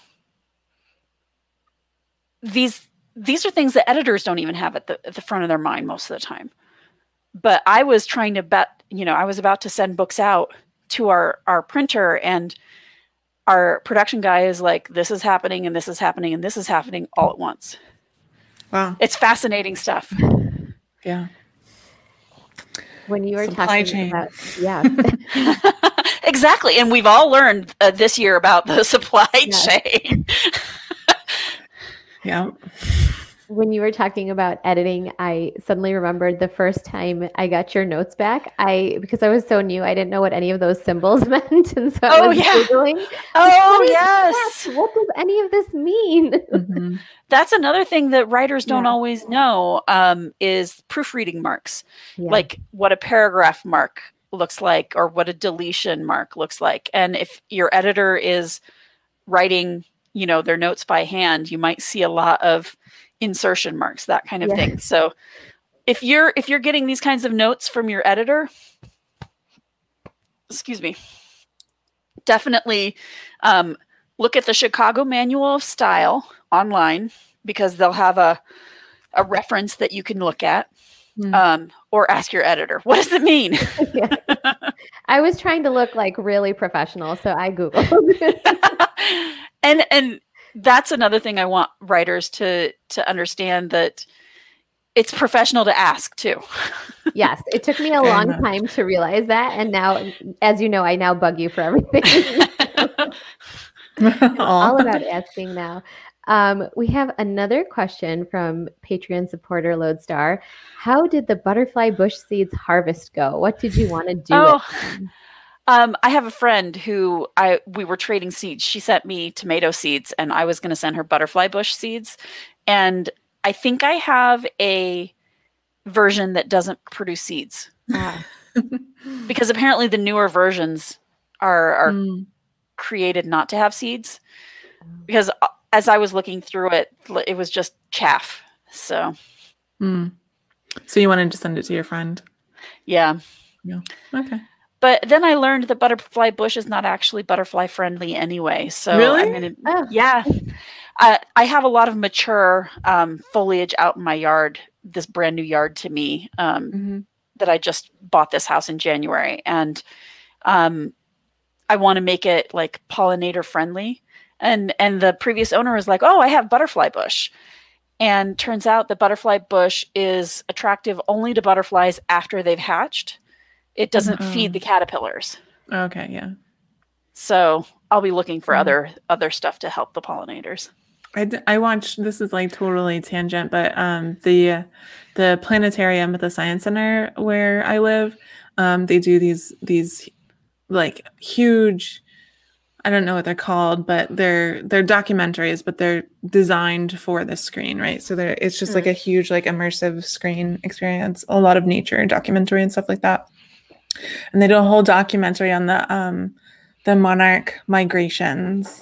these, these are things that editors don't even have at the, at the front of their mind most of the time. But I was trying to bet, you know, I was about to send books out to our, our printer, and our production guy is like, this is happening and this is happening and this is happening all at once. Wow. It's fascinating stuff. Yeah. When you were Supply talking chain. about, yeah. Exactly. And we've all learned uh, this year about the supply yes. chain. Yeah. When you were talking about editing, I suddenly remembered the first time I got your notes back. I because I was so new, I didn't know what any of those symbols meant, and so I oh was yeah, Googling, oh yes, that? What does any of this mean? Mm-hmm. That's another thing that writers don't yeah. always know um, is proofreading marks, yeah. like what a paragraph mark looks like or what a deletion mark looks like. And if your editor is writing, you know, their notes by hand, you might see a lot of insertion marks, that kind of yeah. thing. So if you're if you're getting these kinds of notes from your editor, excuse me, definitely um, look at the Chicago Manual of Style online, because they'll have a a reference that you can look at, mm. um, or ask your editor, what does it mean? Yeah. I was trying to look like really professional, so I Googled. and and that's another thing I want writers to to understand, that it's professional to ask too. Yes, it took me a Fair long enough. time to realize that, and now, as you know, I now bug you for everything. All about asking now. Um, we have another question from Patreon supporter Lodestar. How did the butterfly bush seeds harvest go? What did you want to do oh. with them? Um, I have a friend who I we were trading seeds. She sent me tomato seeds, and I was going to send her butterfly bush seeds. And I think I have a version that doesn't produce seeds, ah. because apparently the newer versions are, are mm. created not to have seeds. Because as I was looking through it, it was just chaff. So, mm. so you wanted to send it to your friend? Yeah. Yeah. Okay. But then I learned that butterfly bush is not actually butterfly friendly anyway. So Really? I'm gonna, Oh. yeah. I, I have a lot of mature um, foliage out in my yard, this brand new yard to me, um, Mm-hmm. that I just bought this house in January. And um, I want to make it like pollinator friendly. And, and the previous owner was like, oh, I have butterfly bush. And turns out the butterfly bush is attractive only to butterflies after they've hatched. It doesn't Oh. feed the caterpillars. Okay. Yeah. So I'll be looking for Mhm. other other stuff to help the pollinators. I, d- I watched, this is like totally tangent, but um the the planetarium at the science center where I live, um they do these these like huge, I don't know what they're called, but they're they're documentaries, but they're designed for the screen, right? So they're it's just Mm. like a huge like immersive screen experience, a lot of nature documentary and stuff like that. And they do a whole documentary on the um the monarch migrations,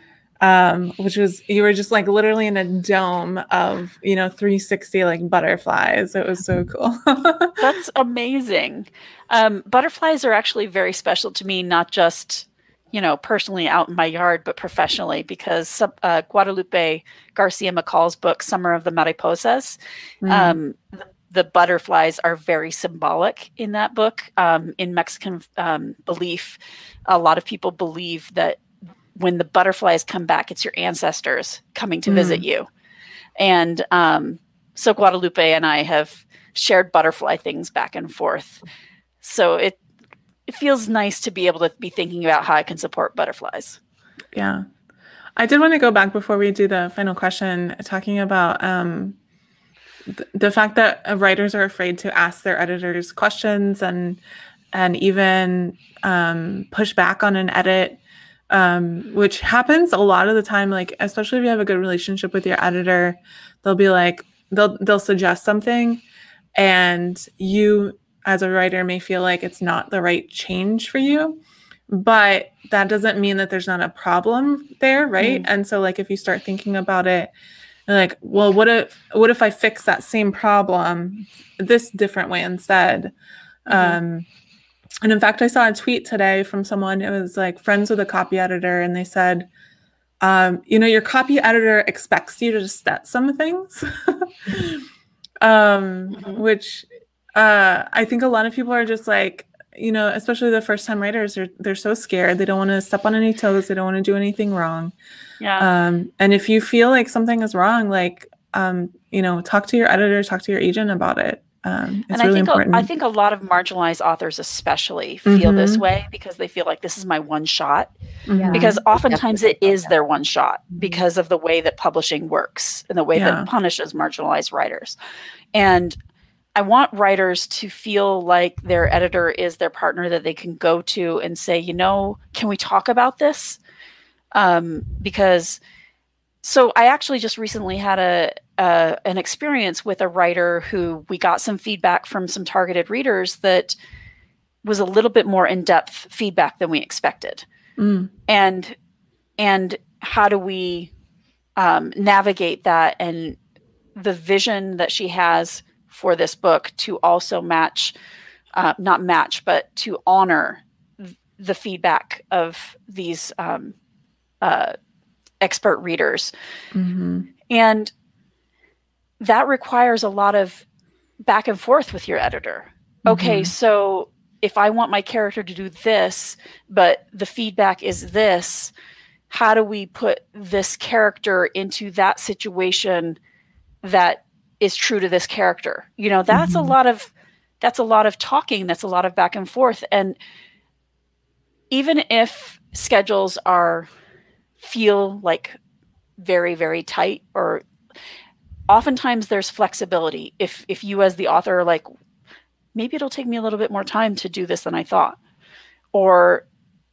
um, which was you were just like literally in a dome of, you know, three sixty like butterflies. It was so cool. That's amazing. Um, butterflies are actually very special to me, not just, you know, personally out in my yard, but professionally, because uh, Guadalupe Garcia McCall's book, Summer of the Mariposas, Mm. um, the, the butterflies are very symbolic in that book. Um, in Mexican um, belief, a lot of people believe that when the butterflies come back, it's your ancestors coming to Mm. visit you. And um, so Guadalupe and I have shared butterfly things back and forth. So it it feels nice to be able to be thinking about how I can support butterflies. Yeah. I did want to go back before we do the final question, talking about um, th- the fact that uh, writers are afraid to ask their editors questions and and even um, push back on an edit, um, which happens a lot of the time. Like, especially if you have a good relationship with your editor, they'll be like, they'll they'll suggest something, and you as a writer may feel like it's not the right change for you, but that doesn't mean that there's not a problem there, right? Mm. And so like if you start thinking about it, you're like, well, what if what if I fix that same problem this different way instead? Mhm. Um, and in fact, I saw a tweet today from someone who was like friends with a copy editor, and they said, um, you know, your copy editor expects you to just set some things, um, Mhm. which uh, I think a lot of people are just like, you know, especially the first time writers, are they're so scared. They don't want to step on any toes. They don't want to do anything wrong. Yeah. Um, and if you feel like something is wrong, like, um, you know, talk to your editor, talk to your agent about it. Um, it's and I really think important. A, I think a lot of marginalized authors especially feel this Mhm. way because they feel like this is my one shot. Mhm. Because I oftentimes it definitely is felt their one shot Mhm. because of the way that publishing works and the way Yeah. that punishes marginalized writers. And I want writers to feel like their editor is their partner that they can go to and say, you know, can we talk about this? Um, because so I actually just recently had a, a an experience with a writer who we got some feedback from some targeted readers that was a little bit more in-depth feedback than we expected. Mm. And and how do we um, navigate that and the vision that she has for this book to also match, uh, not match, but to honor th- the feedback of these um, uh, expert readers. Mhm. And that requires a lot of back and forth with your editor. Okay, Mhm. so if I want my character to do this, but the feedback is this, how do we put this character into that situation that is true to this character? You know, that's Mhm. a lot of that's a lot of talking, that's a lot of back and forth. And even if schedules are feel like very, very tight, or oftentimes there's flexibility. If if you as the author are like, maybe it'll take me a little bit more time to do this than I thought. Or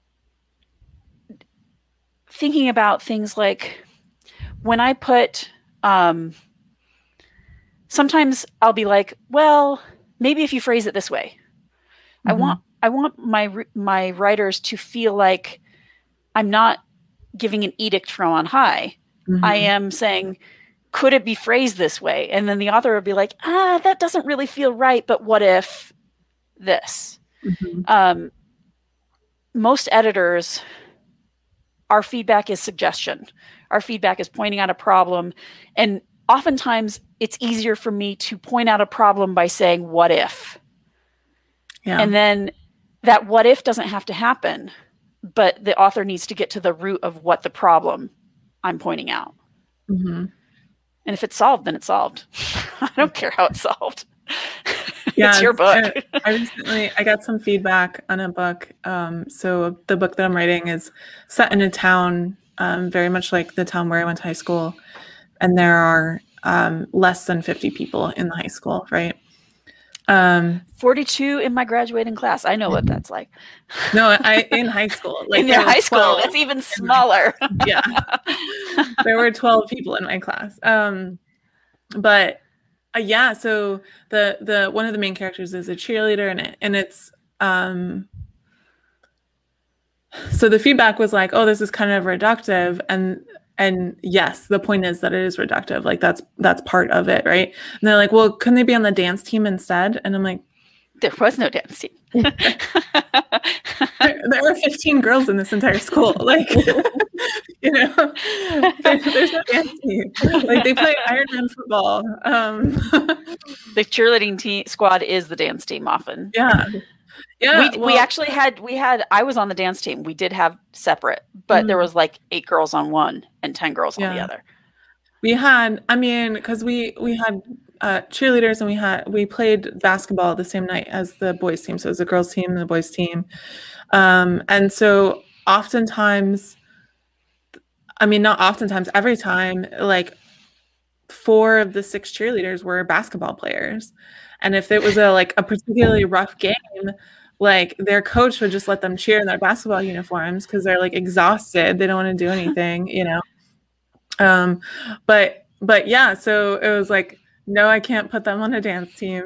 thinking about things like when I put, um, sometimes I'll be like, well, maybe if you phrase it this way, I Mhm. want I want my my writers to feel like I'm not giving an edict from on high. I Mhm. am saying, could it be phrased this way? And then the author will be like, ah, that doesn't really feel right, but what if this? Mm-hmm. Um, most editors, our feedback is suggestion. Our feedback is pointing out a problem. And oftentimes it's easier for me to point out a problem by saying, what if? Yeah. And then that what if doesn't have to happen, but the author needs to get to the root of what the problem I'm pointing out. Mm-hmm. And if it's solved, then it's solved. I don't care how it's solved. Yeah, it's your book. I, I recently I got some feedback on a book. Um, so the book that I'm writing is set in a town, um, very much like the town where I went to high school, and there are um, less than fifty people in the high school, right? Um, forty-two in my graduating class. I know what that's like. No, I in high school. Like in your high school, that's even smaller. Yeah, there were twelve people in my class. Um, but uh, yeah, so the the one of the main characters is a cheerleader, and it and it's um. So the feedback was like, "Oh, this is kind of reductive," and and yes, the point is that it is reductive. Like that's that's part of it, right? And they're like, "Well, couldn't they be on the dance team instead?" And I'm like, there was no dance team. there, there were fifteen girls in this entire school. Like, you know, there, there's no dance team. Like they play Ironman football. Um, the cheerleading team squad is the dance team often. Yeah. Yeah, we, well, we actually had, we had, I was on the dance team. We did have separate, but mm-hmm. there was like eight girls on one and ten girls yeah. on the other. We had, I mean, cause we, we had uh, cheerleaders and we had, we played basketball the same night as the boys team. So it was the girls team and the boys team. Um, and so oftentimes, I mean, not oftentimes, every time, like four of the six cheerleaders were basketball players. And if it was a like a particularly rough game, like their coach would just let them cheer in their basketball uniforms because they're like exhausted. They don't want to do anything, you know? Um, but, but yeah, so it was like, no, I can't put them on a dance team.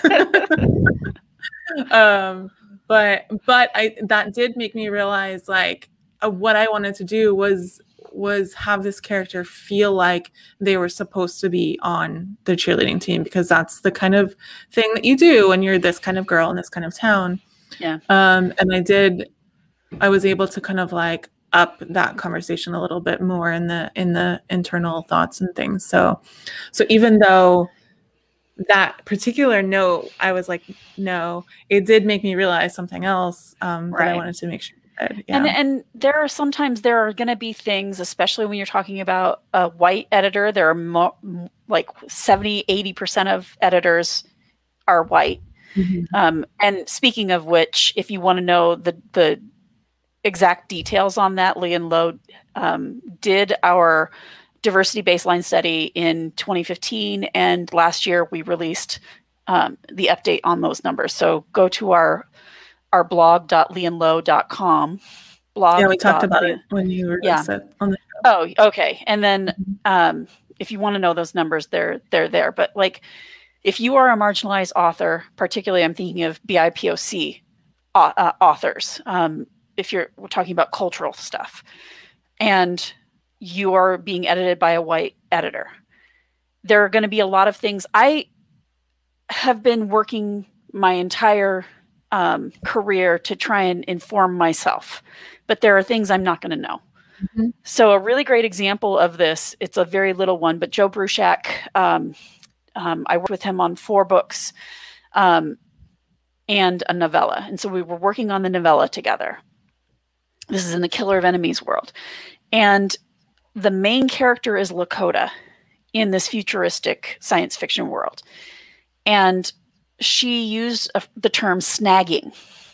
um, but, but I, that did make me realize like uh, what I wanted to do was, was have this character feel like they were supposed to be on the cheerleading team, because that's the kind of thing that you do when you're this kind of girl in this kind of town. Yeah. Um, and I did, I was able to kind of like up that conversation a little bit more in the, in the internal thoughts and things. So, so even though that particular note, I was like, no, it did make me realize something else um, right. that I wanted to make sure. Yeah. And and there are sometimes there are going to be things, especially when you're talking about a white editor, there are mo- like seventy, eighty percent of editors are white. Mm-hmm. Um, and speaking of which, if you want to know the, the exact details on that, Lian Lowe um, did our diversity baseline study in twenty fifteen. And last year we released um, the update on those numbers. So go to our our blog dot lian lowe dot com. Blog. Yeah, we talked about it when you were yeah. on the show. Oh, okay. And then mm-hmm. um, if you want to know those numbers, they're they're there. But like, if you are a marginalized author, particularly I'm thinking of B I P O C uh, authors, um, if you're we're talking about cultural stuff, and you are being edited by a white editor, there are going to be a lot of things. I have been working my entire um, career to try and inform myself, but there are things I'm not going to know. Mm-hmm. So a really great example of this, it's a very little one, but Joe Bruchac, um, um, I worked with him on four books um, and a novella. And so we were working on the novella together. This is in the Killer of Enemies world. And the main character is Lakota in this futuristic science fiction world. And she used a, the term snagging.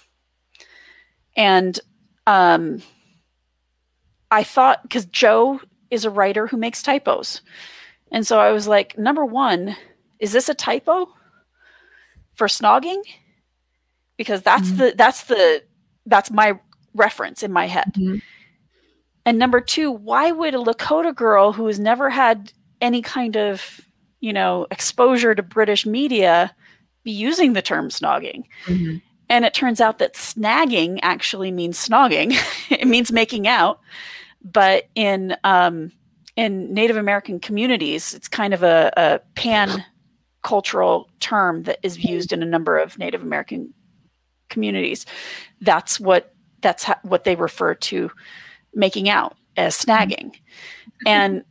And um, I thought, because Joe is a writer who makes typos. And so I was like, number one, is this a typo for snogging? Because that's mm-hmm. the, that's the, that's my reference in my head. Mm-hmm. And number two, why would a Lakota girl who has never had any kind of, you know, exposure to British media be using the term snogging? Mm-hmm. And it turns out that snagging actually means snogging. It means making out. But in um, in Native American communities, it's kind of a, a pan-cultural term that is used in a number of Native American communities. That's what that's ha- what they refer to making out as snagging. And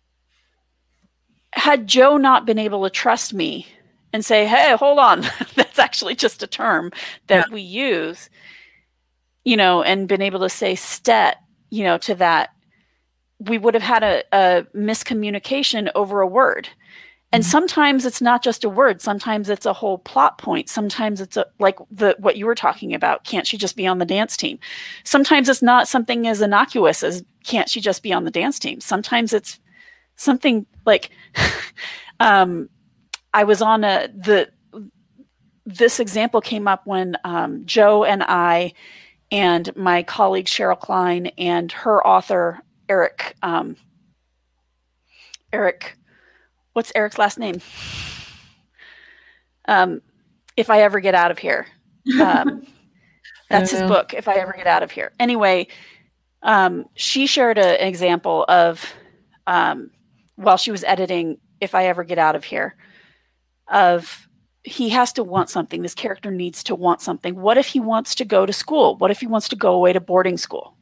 had Joe not been able to trust me and say, hey, hold on, that's actually just a term that yeah. we use, you know, and been able to say stet, you know, to that, we would have had a, a miscommunication over a word. And mm-hmm. sometimes it's not just a word. Sometimes it's a whole plot point. Sometimes it's a, like the what you were talking about. Can't she just be on the dance team? Sometimes it's not something as innocuous as can't she just be on the dance team? Sometimes it's something like um, I was on a the this example came up when um, Joe and I and my colleague Cheryl Klein and her author Eric um, Eric. What's Eric's last name? Um, If I Ever Get Out of Here. Um, that's his book, If I Ever Get Out of Here. Anyway, um, she shared a, an example of, um, while she was editing If I Ever Get Out of Here, of he has to want something. This character needs to want something. What if he wants to go to school? What if he wants to go away to boarding school?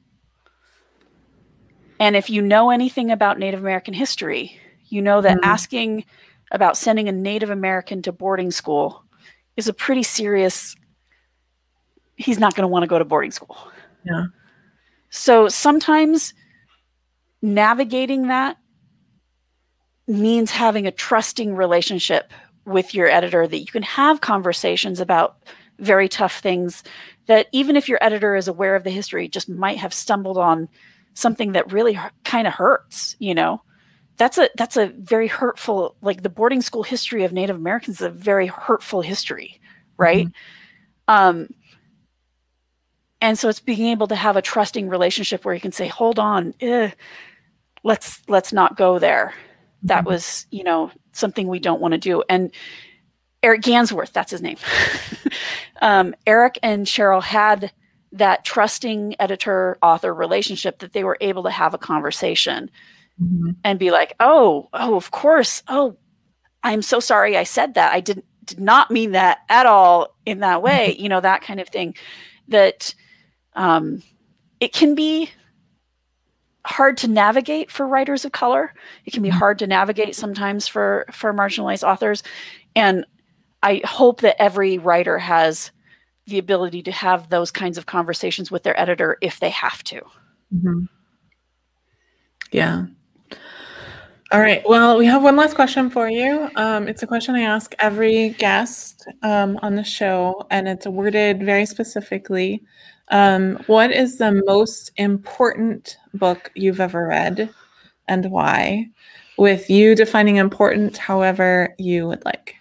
And if you know anything about Native American history, you know that mm-hmm. asking about sending a Native American to boarding school is a pretty serious, he's not going to want to go to boarding school. Yeah. So sometimes navigating that means having a trusting relationship with your editor, that you can have conversations about very tough things that even if your editor is aware of the history, just might have stumbled on something that really kind of hurts, you know? That's a that's a very hurtful, like the boarding school history of Native Americans is a very hurtful history, right? Mm-hmm. Um, and so it's being able to have a trusting relationship where you can say, hold on, eh, let's let's not go there. Mm-hmm. That was, you know, something we don't want to do. And Eric Gansworth, that's his name. um, Eric and Cheryl had that trusting editor-author relationship that they were able to have a conversation. Mm-hmm. And be like, oh, oh, of course. Oh, I'm so sorry I said that. I didn't did not mean that at all in that way. Mm-hmm. You know, that kind of thing. That um, it can be hard to navigate for writers of color. It can be mm-hmm. hard to navigate sometimes for for marginalized authors. And I hope that every writer has the ability to have those kinds of conversations with their editor if they have to. Mm-hmm. Yeah. All right. Well, we have one last question for you. Um, it's a question I ask every guest um, on the show, and it's worded very specifically. Um, what is the most important book you've ever read, and why? With you defining important however you would like.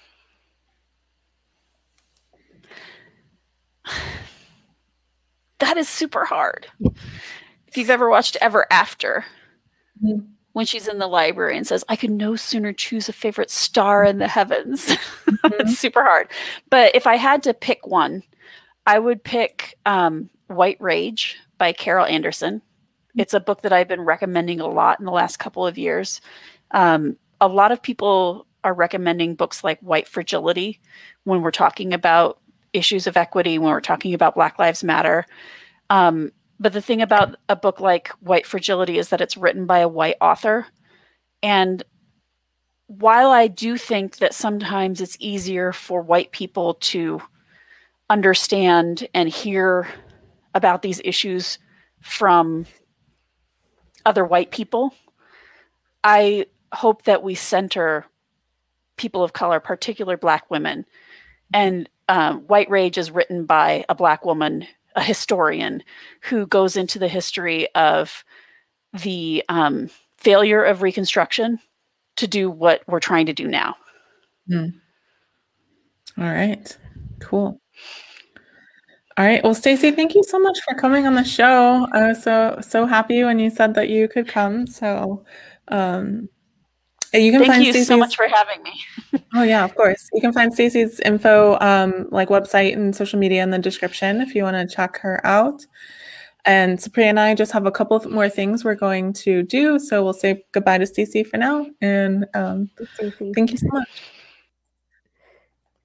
That is super hard. If you've ever watched Ever After, mm-hmm. when she's in the library and says, I could no sooner choose a favorite star in the heavens. Mm-hmm. It's super hard. But if I had to pick one, I would pick um, White Rage by Carol Anderson. Mm-hmm. It's a book that I've been recommending a lot in the last couple of years. Um, a lot of people are recommending books like White Fragility when we're talking about issues of equity, when we're talking about Black Lives Matter. Um, But the thing about a book like White Fragility is that it's written by a white author. And while I do think that sometimes it's easier for white people to understand and hear about these issues from other white people, I hope that we center people of color, particularly Black women. And um, White Rage is written by a Black woman, a historian, who goes into the history of the um, failure of Reconstruction to do what we're trying to do now. Mm. All right, cool. All right, well, Stacey, thank you so much for coming on the show. I was so so happy when you said that you could come. So um, you can thank find you Stacey's... so much for having me. Oh yeah, of course. You can find Stacey's info, um, like website and social media in the description if you want to check her out. And Supriya and I just have a couple of more things we're going to do. So we'll say goodbye to Stacey for now. And um, thank you so much.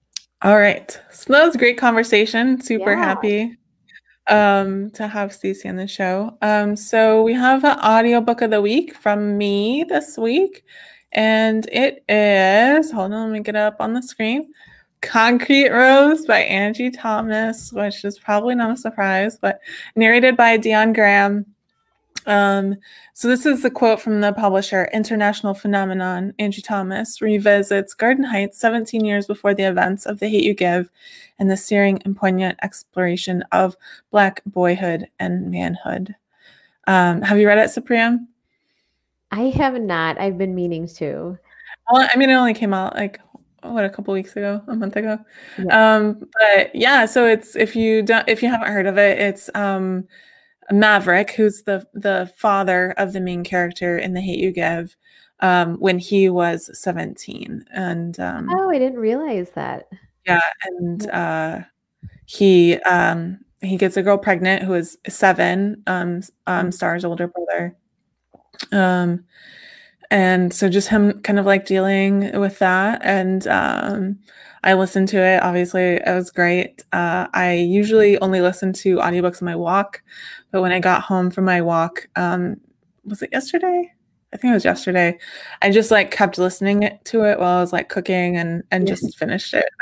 All right. So that was a great conversation. Super Yeah. happy um, to have Stacey on the show. Um, so we have an audiobook of the week from me this week. And it is, hold on, let me get it up on the screen. Concrete Rose by Angie Thomas, which is probably not a surprise, but narrated by Dion Graham. Um, so this is the quote from the publisher. International phenomenon, Angie Thomas revisits Garden Heights seventeen years before the events of The Hate U Give and the searing and poignant exploration of Black boyhood and manhood. Um, have you read it, Cyprian? I have not. I've been meaning to. Well, I mean, it only came out like what a couple weeks ago, a month ago. Yeah. Um, but yeah, so it's if you don't if you haven't heard of it, it's um Maverick, who's the the father of the main character in The Hate U Give, um, when he was seventeen, and um, Oh, I didn't realize that. yeah, and uh, he um, he gets a girl pregnant who is seven, um, um, Star's older brother, um, and so just him kind of like dealing with that, and um, I listened to it. Obviously, it was great. Uh, I usually only listen to audiobooks on my walk, but when I got home from my walk, um, was it yesterday? I think it was yesterday. I just like kept listening to it while I was like cooking and and Yeah. just finished it.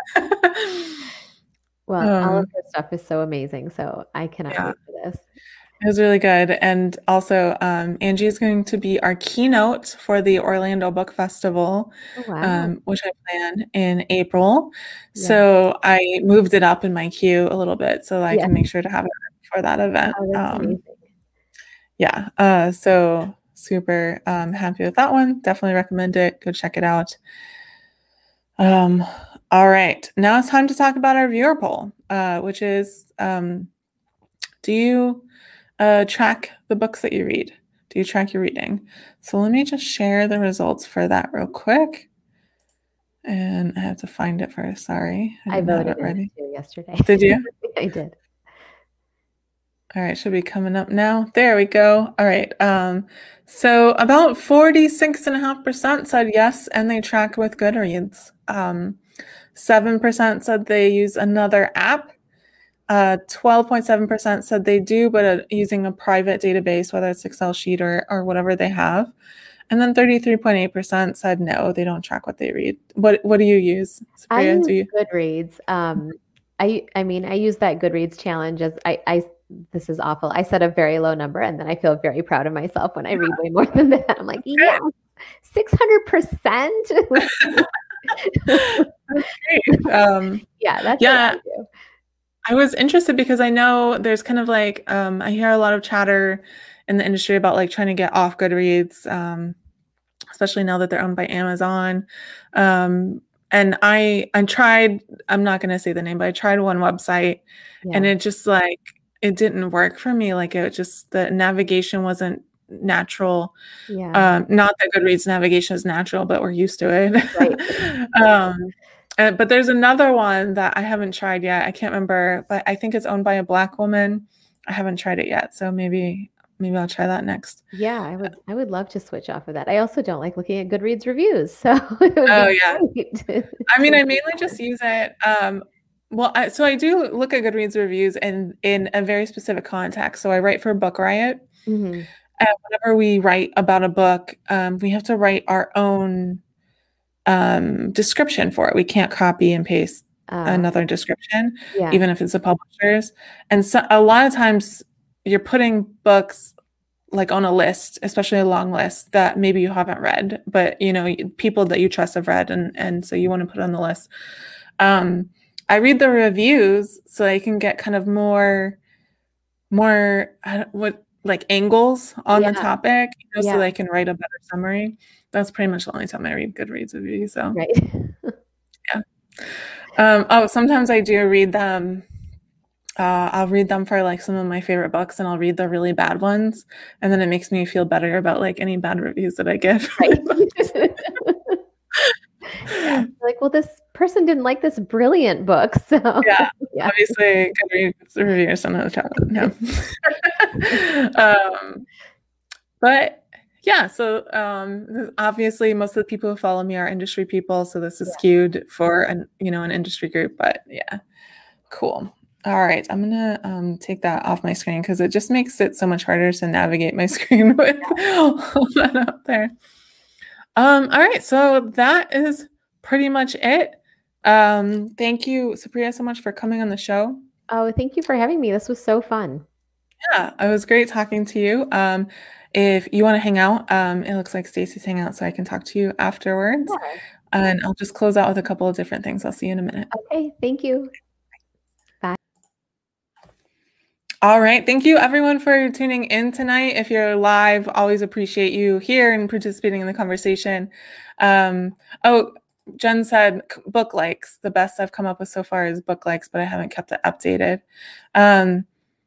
Well, all um, of this stuff is so amazing, so I cannot yeah. wait for this. It was really good. And also, um, Angie is going to be our keynote for the Orlando Book Festival, Oh, wow. um, which I plan in April. Yeah. So I moved it up in my queue a little bit so that I Yeah. can make sure to have it for that event. Oh, that's Um, amazing. yeah. Uh, so super um, happy with that one. Definitely recommend it. Go check it out. Um, all right. Now it's time to talk about our viewer poll, uh, which is, um, do you uh, track the books that you read? Do you track your reading? So let me just share the results for that real quick. And I have to find it first. Sorry. I didn't have voted it ready. in it too yesterday. Did you? I did. All right, should be coming up now. There we go. All right. Um, so about forty-six point five percent said yes, and they track with Goodreads. Um, seven percent said they use another app. Uh, twelve point seven percent said they do, but uh, using a private database, whether it's Excel sheet or, or whatever they have. And then thirty-three point eight percent said no, they don't track what they read. What What do you use, I Cyprian? use Do you? Goodreads. Um, I I mean, I use that Goodreads challenge as I, I this is awful. I set a very low number, and then I feel very proud of myself when I read way more than that. I'm like, yeah, six hundred percent. Um, Yeah, that's yeah. what I do. I was interested because I know there's kind of like um, I hear a lot of chatter in the industry about like trying to get off Goodreads, um, especially now that they're owned by Amazon. Um, and I I tried. I'm not going to say the name, but I tried one website, Yeah. and it just like it didn't work for me. Like it just the navigation wasn't natural. Yeah. Um, not that Goodreads navigation is natural, but we're used to it. Right. um, uh, but there's another one that I haven't tried yet. I can't remember, but I think it's owned by a Black woman. I haven't tried it yet, so maybe maybe I'll try that next. Yeah, I would I would love to switch off of that. I also don't like looking at Goodreads reviews, so it would Oh, be yeah. great. I mean, I mainly just use it. Um, well, I, so I do look at Goodreads reviews in in a very specific context. So I write for Book Riot, Mhm. and whenever we write about a book, um, we have to write our own um, description for it. We can't copy and paste Uh, another description, yeah. even if it's a publisher's. And so a lot of times you're putting books like on a list, especially a long list that maybe you haven't read, but you know, people that you trust have read, and and so you want to put it on the list. Um, I read the reviews so I can get kind of more, more I don't, what like angles on Yeah. the topic, you know, so Yeah. that I can write a better summary. That's pretty much the only time I read Goodreads reviews. So Right. Um, oh, sometimes I do read them. Uh, I'll read them for like some of my favorite books, and I'll read the really bad ones, and then it makes me feel better about like any bad reviews that I give. Right. Yeah. Like, well, this person didn't like this brilliant book, so Yeah, yeah. obviously, Goodreads reviewers don't know the top. No. um, but Yeah, so um, obviously most of the people who follow me are industry people, so this is yeah. skewed for an you know an industry group, but yeah, cool. All right, I'm gonna um, take that off my screen because it just makes it so much harder to navigate my screen with all that up there. Um, all right, so that is pretty much it. Um, thank you, Supriya, so much for coming on the show. Oh, thank you for having me. This was so fun. Yeah, it was great talking to you. Um, if you want to hang out, um, it looks like Stacy's hanging out, so I can talk to you afterwards. Yeah. And I'll just close out with a couple of different things. I'll see you in a minute. Okay, thank you. Bye. All right. Thank you, everyone, for tuning in tonight. If you're live, always appreciate you here and participating in the conversation. Um, oh, Jen said book likes. The best I've come up with so far is book likes, but I haven't kept it updated. Um,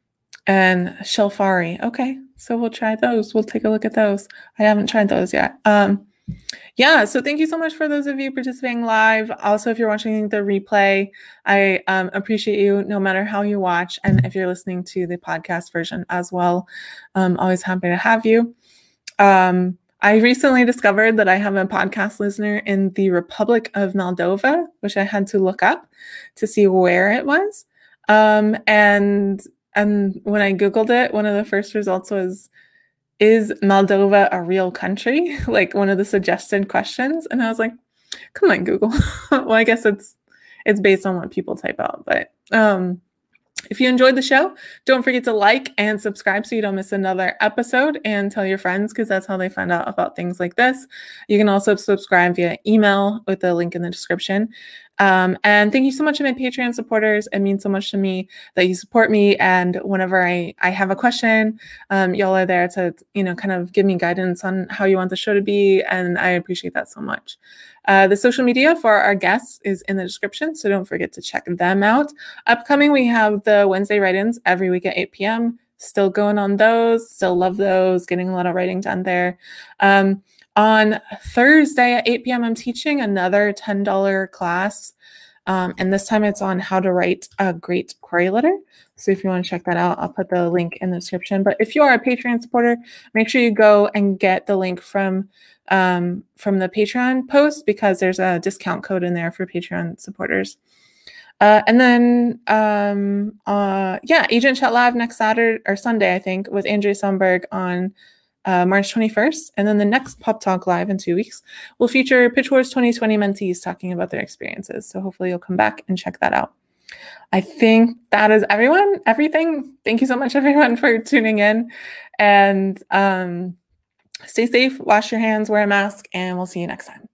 and Shelfari. Okay, so we'll try those. We'll take a look at those. I haven't tried those yet. Um, yeah, so thank you so much for those of you participating live. Also, if you're watching the replay, I um, appreciate you no matter how you watch. And if you're listening to the podcast version as well, I'm always happy to have you. Um, I recently discovered that I have a podcast listener in the Republic of Moldova, which I had to look up to see where it was. Um, and And when I Googled it, one of the first results was, is Moldova a real country? Like one of the suggested questions. And I was like, come on, Google. Well, I guess it's it's based on what people type out. But um, if you enjoyed the show, don't forget to like and subscribe so you don't miss another episode, and tell your friends because that's how they find out about things like this. You can also subscribe via email with the link in the description. Um, and thank you so much to my Patreon supporters. It means so much to me that you support me. And whenever I, I have a question, um, y'all are there to, you know, kind of give me guidance on how you want the show to be. And I appreciate that so much. Uh, the social media for our guests is in the description, so don't forget to check them out. Upcoming, we have the Wednesday write-ins every week at eight p.m. Still going on those. Still love those. Getting a lot of writing done there. Um, On Thursday at eight p.m., I'm teaching another ten dollars class, um, and this time it's on how to write a great query letter. So if you want to check that out, I'll put the link in the description. But if you are a Patreon supporter, make sure you go and get the link from um, from the Patreon post because there's a discount code in there for Patreon supporters. Uh, and then, um, uh, yeah, Agent Chat Live next Saturday or Sunday, I think, with Andrea Sundberg on Uh, March twenty-first, and then the next Pub Talk Live in two weeks will feature Pitch Wars twenty twenty mentees talking about their experiences. So hopefully you'll come back and check that out. I think that is everyone, everything. Thank you so much, everyone, for tuning in, and um, stay safe, wash your hands, wear a mask, and we'll see you next time.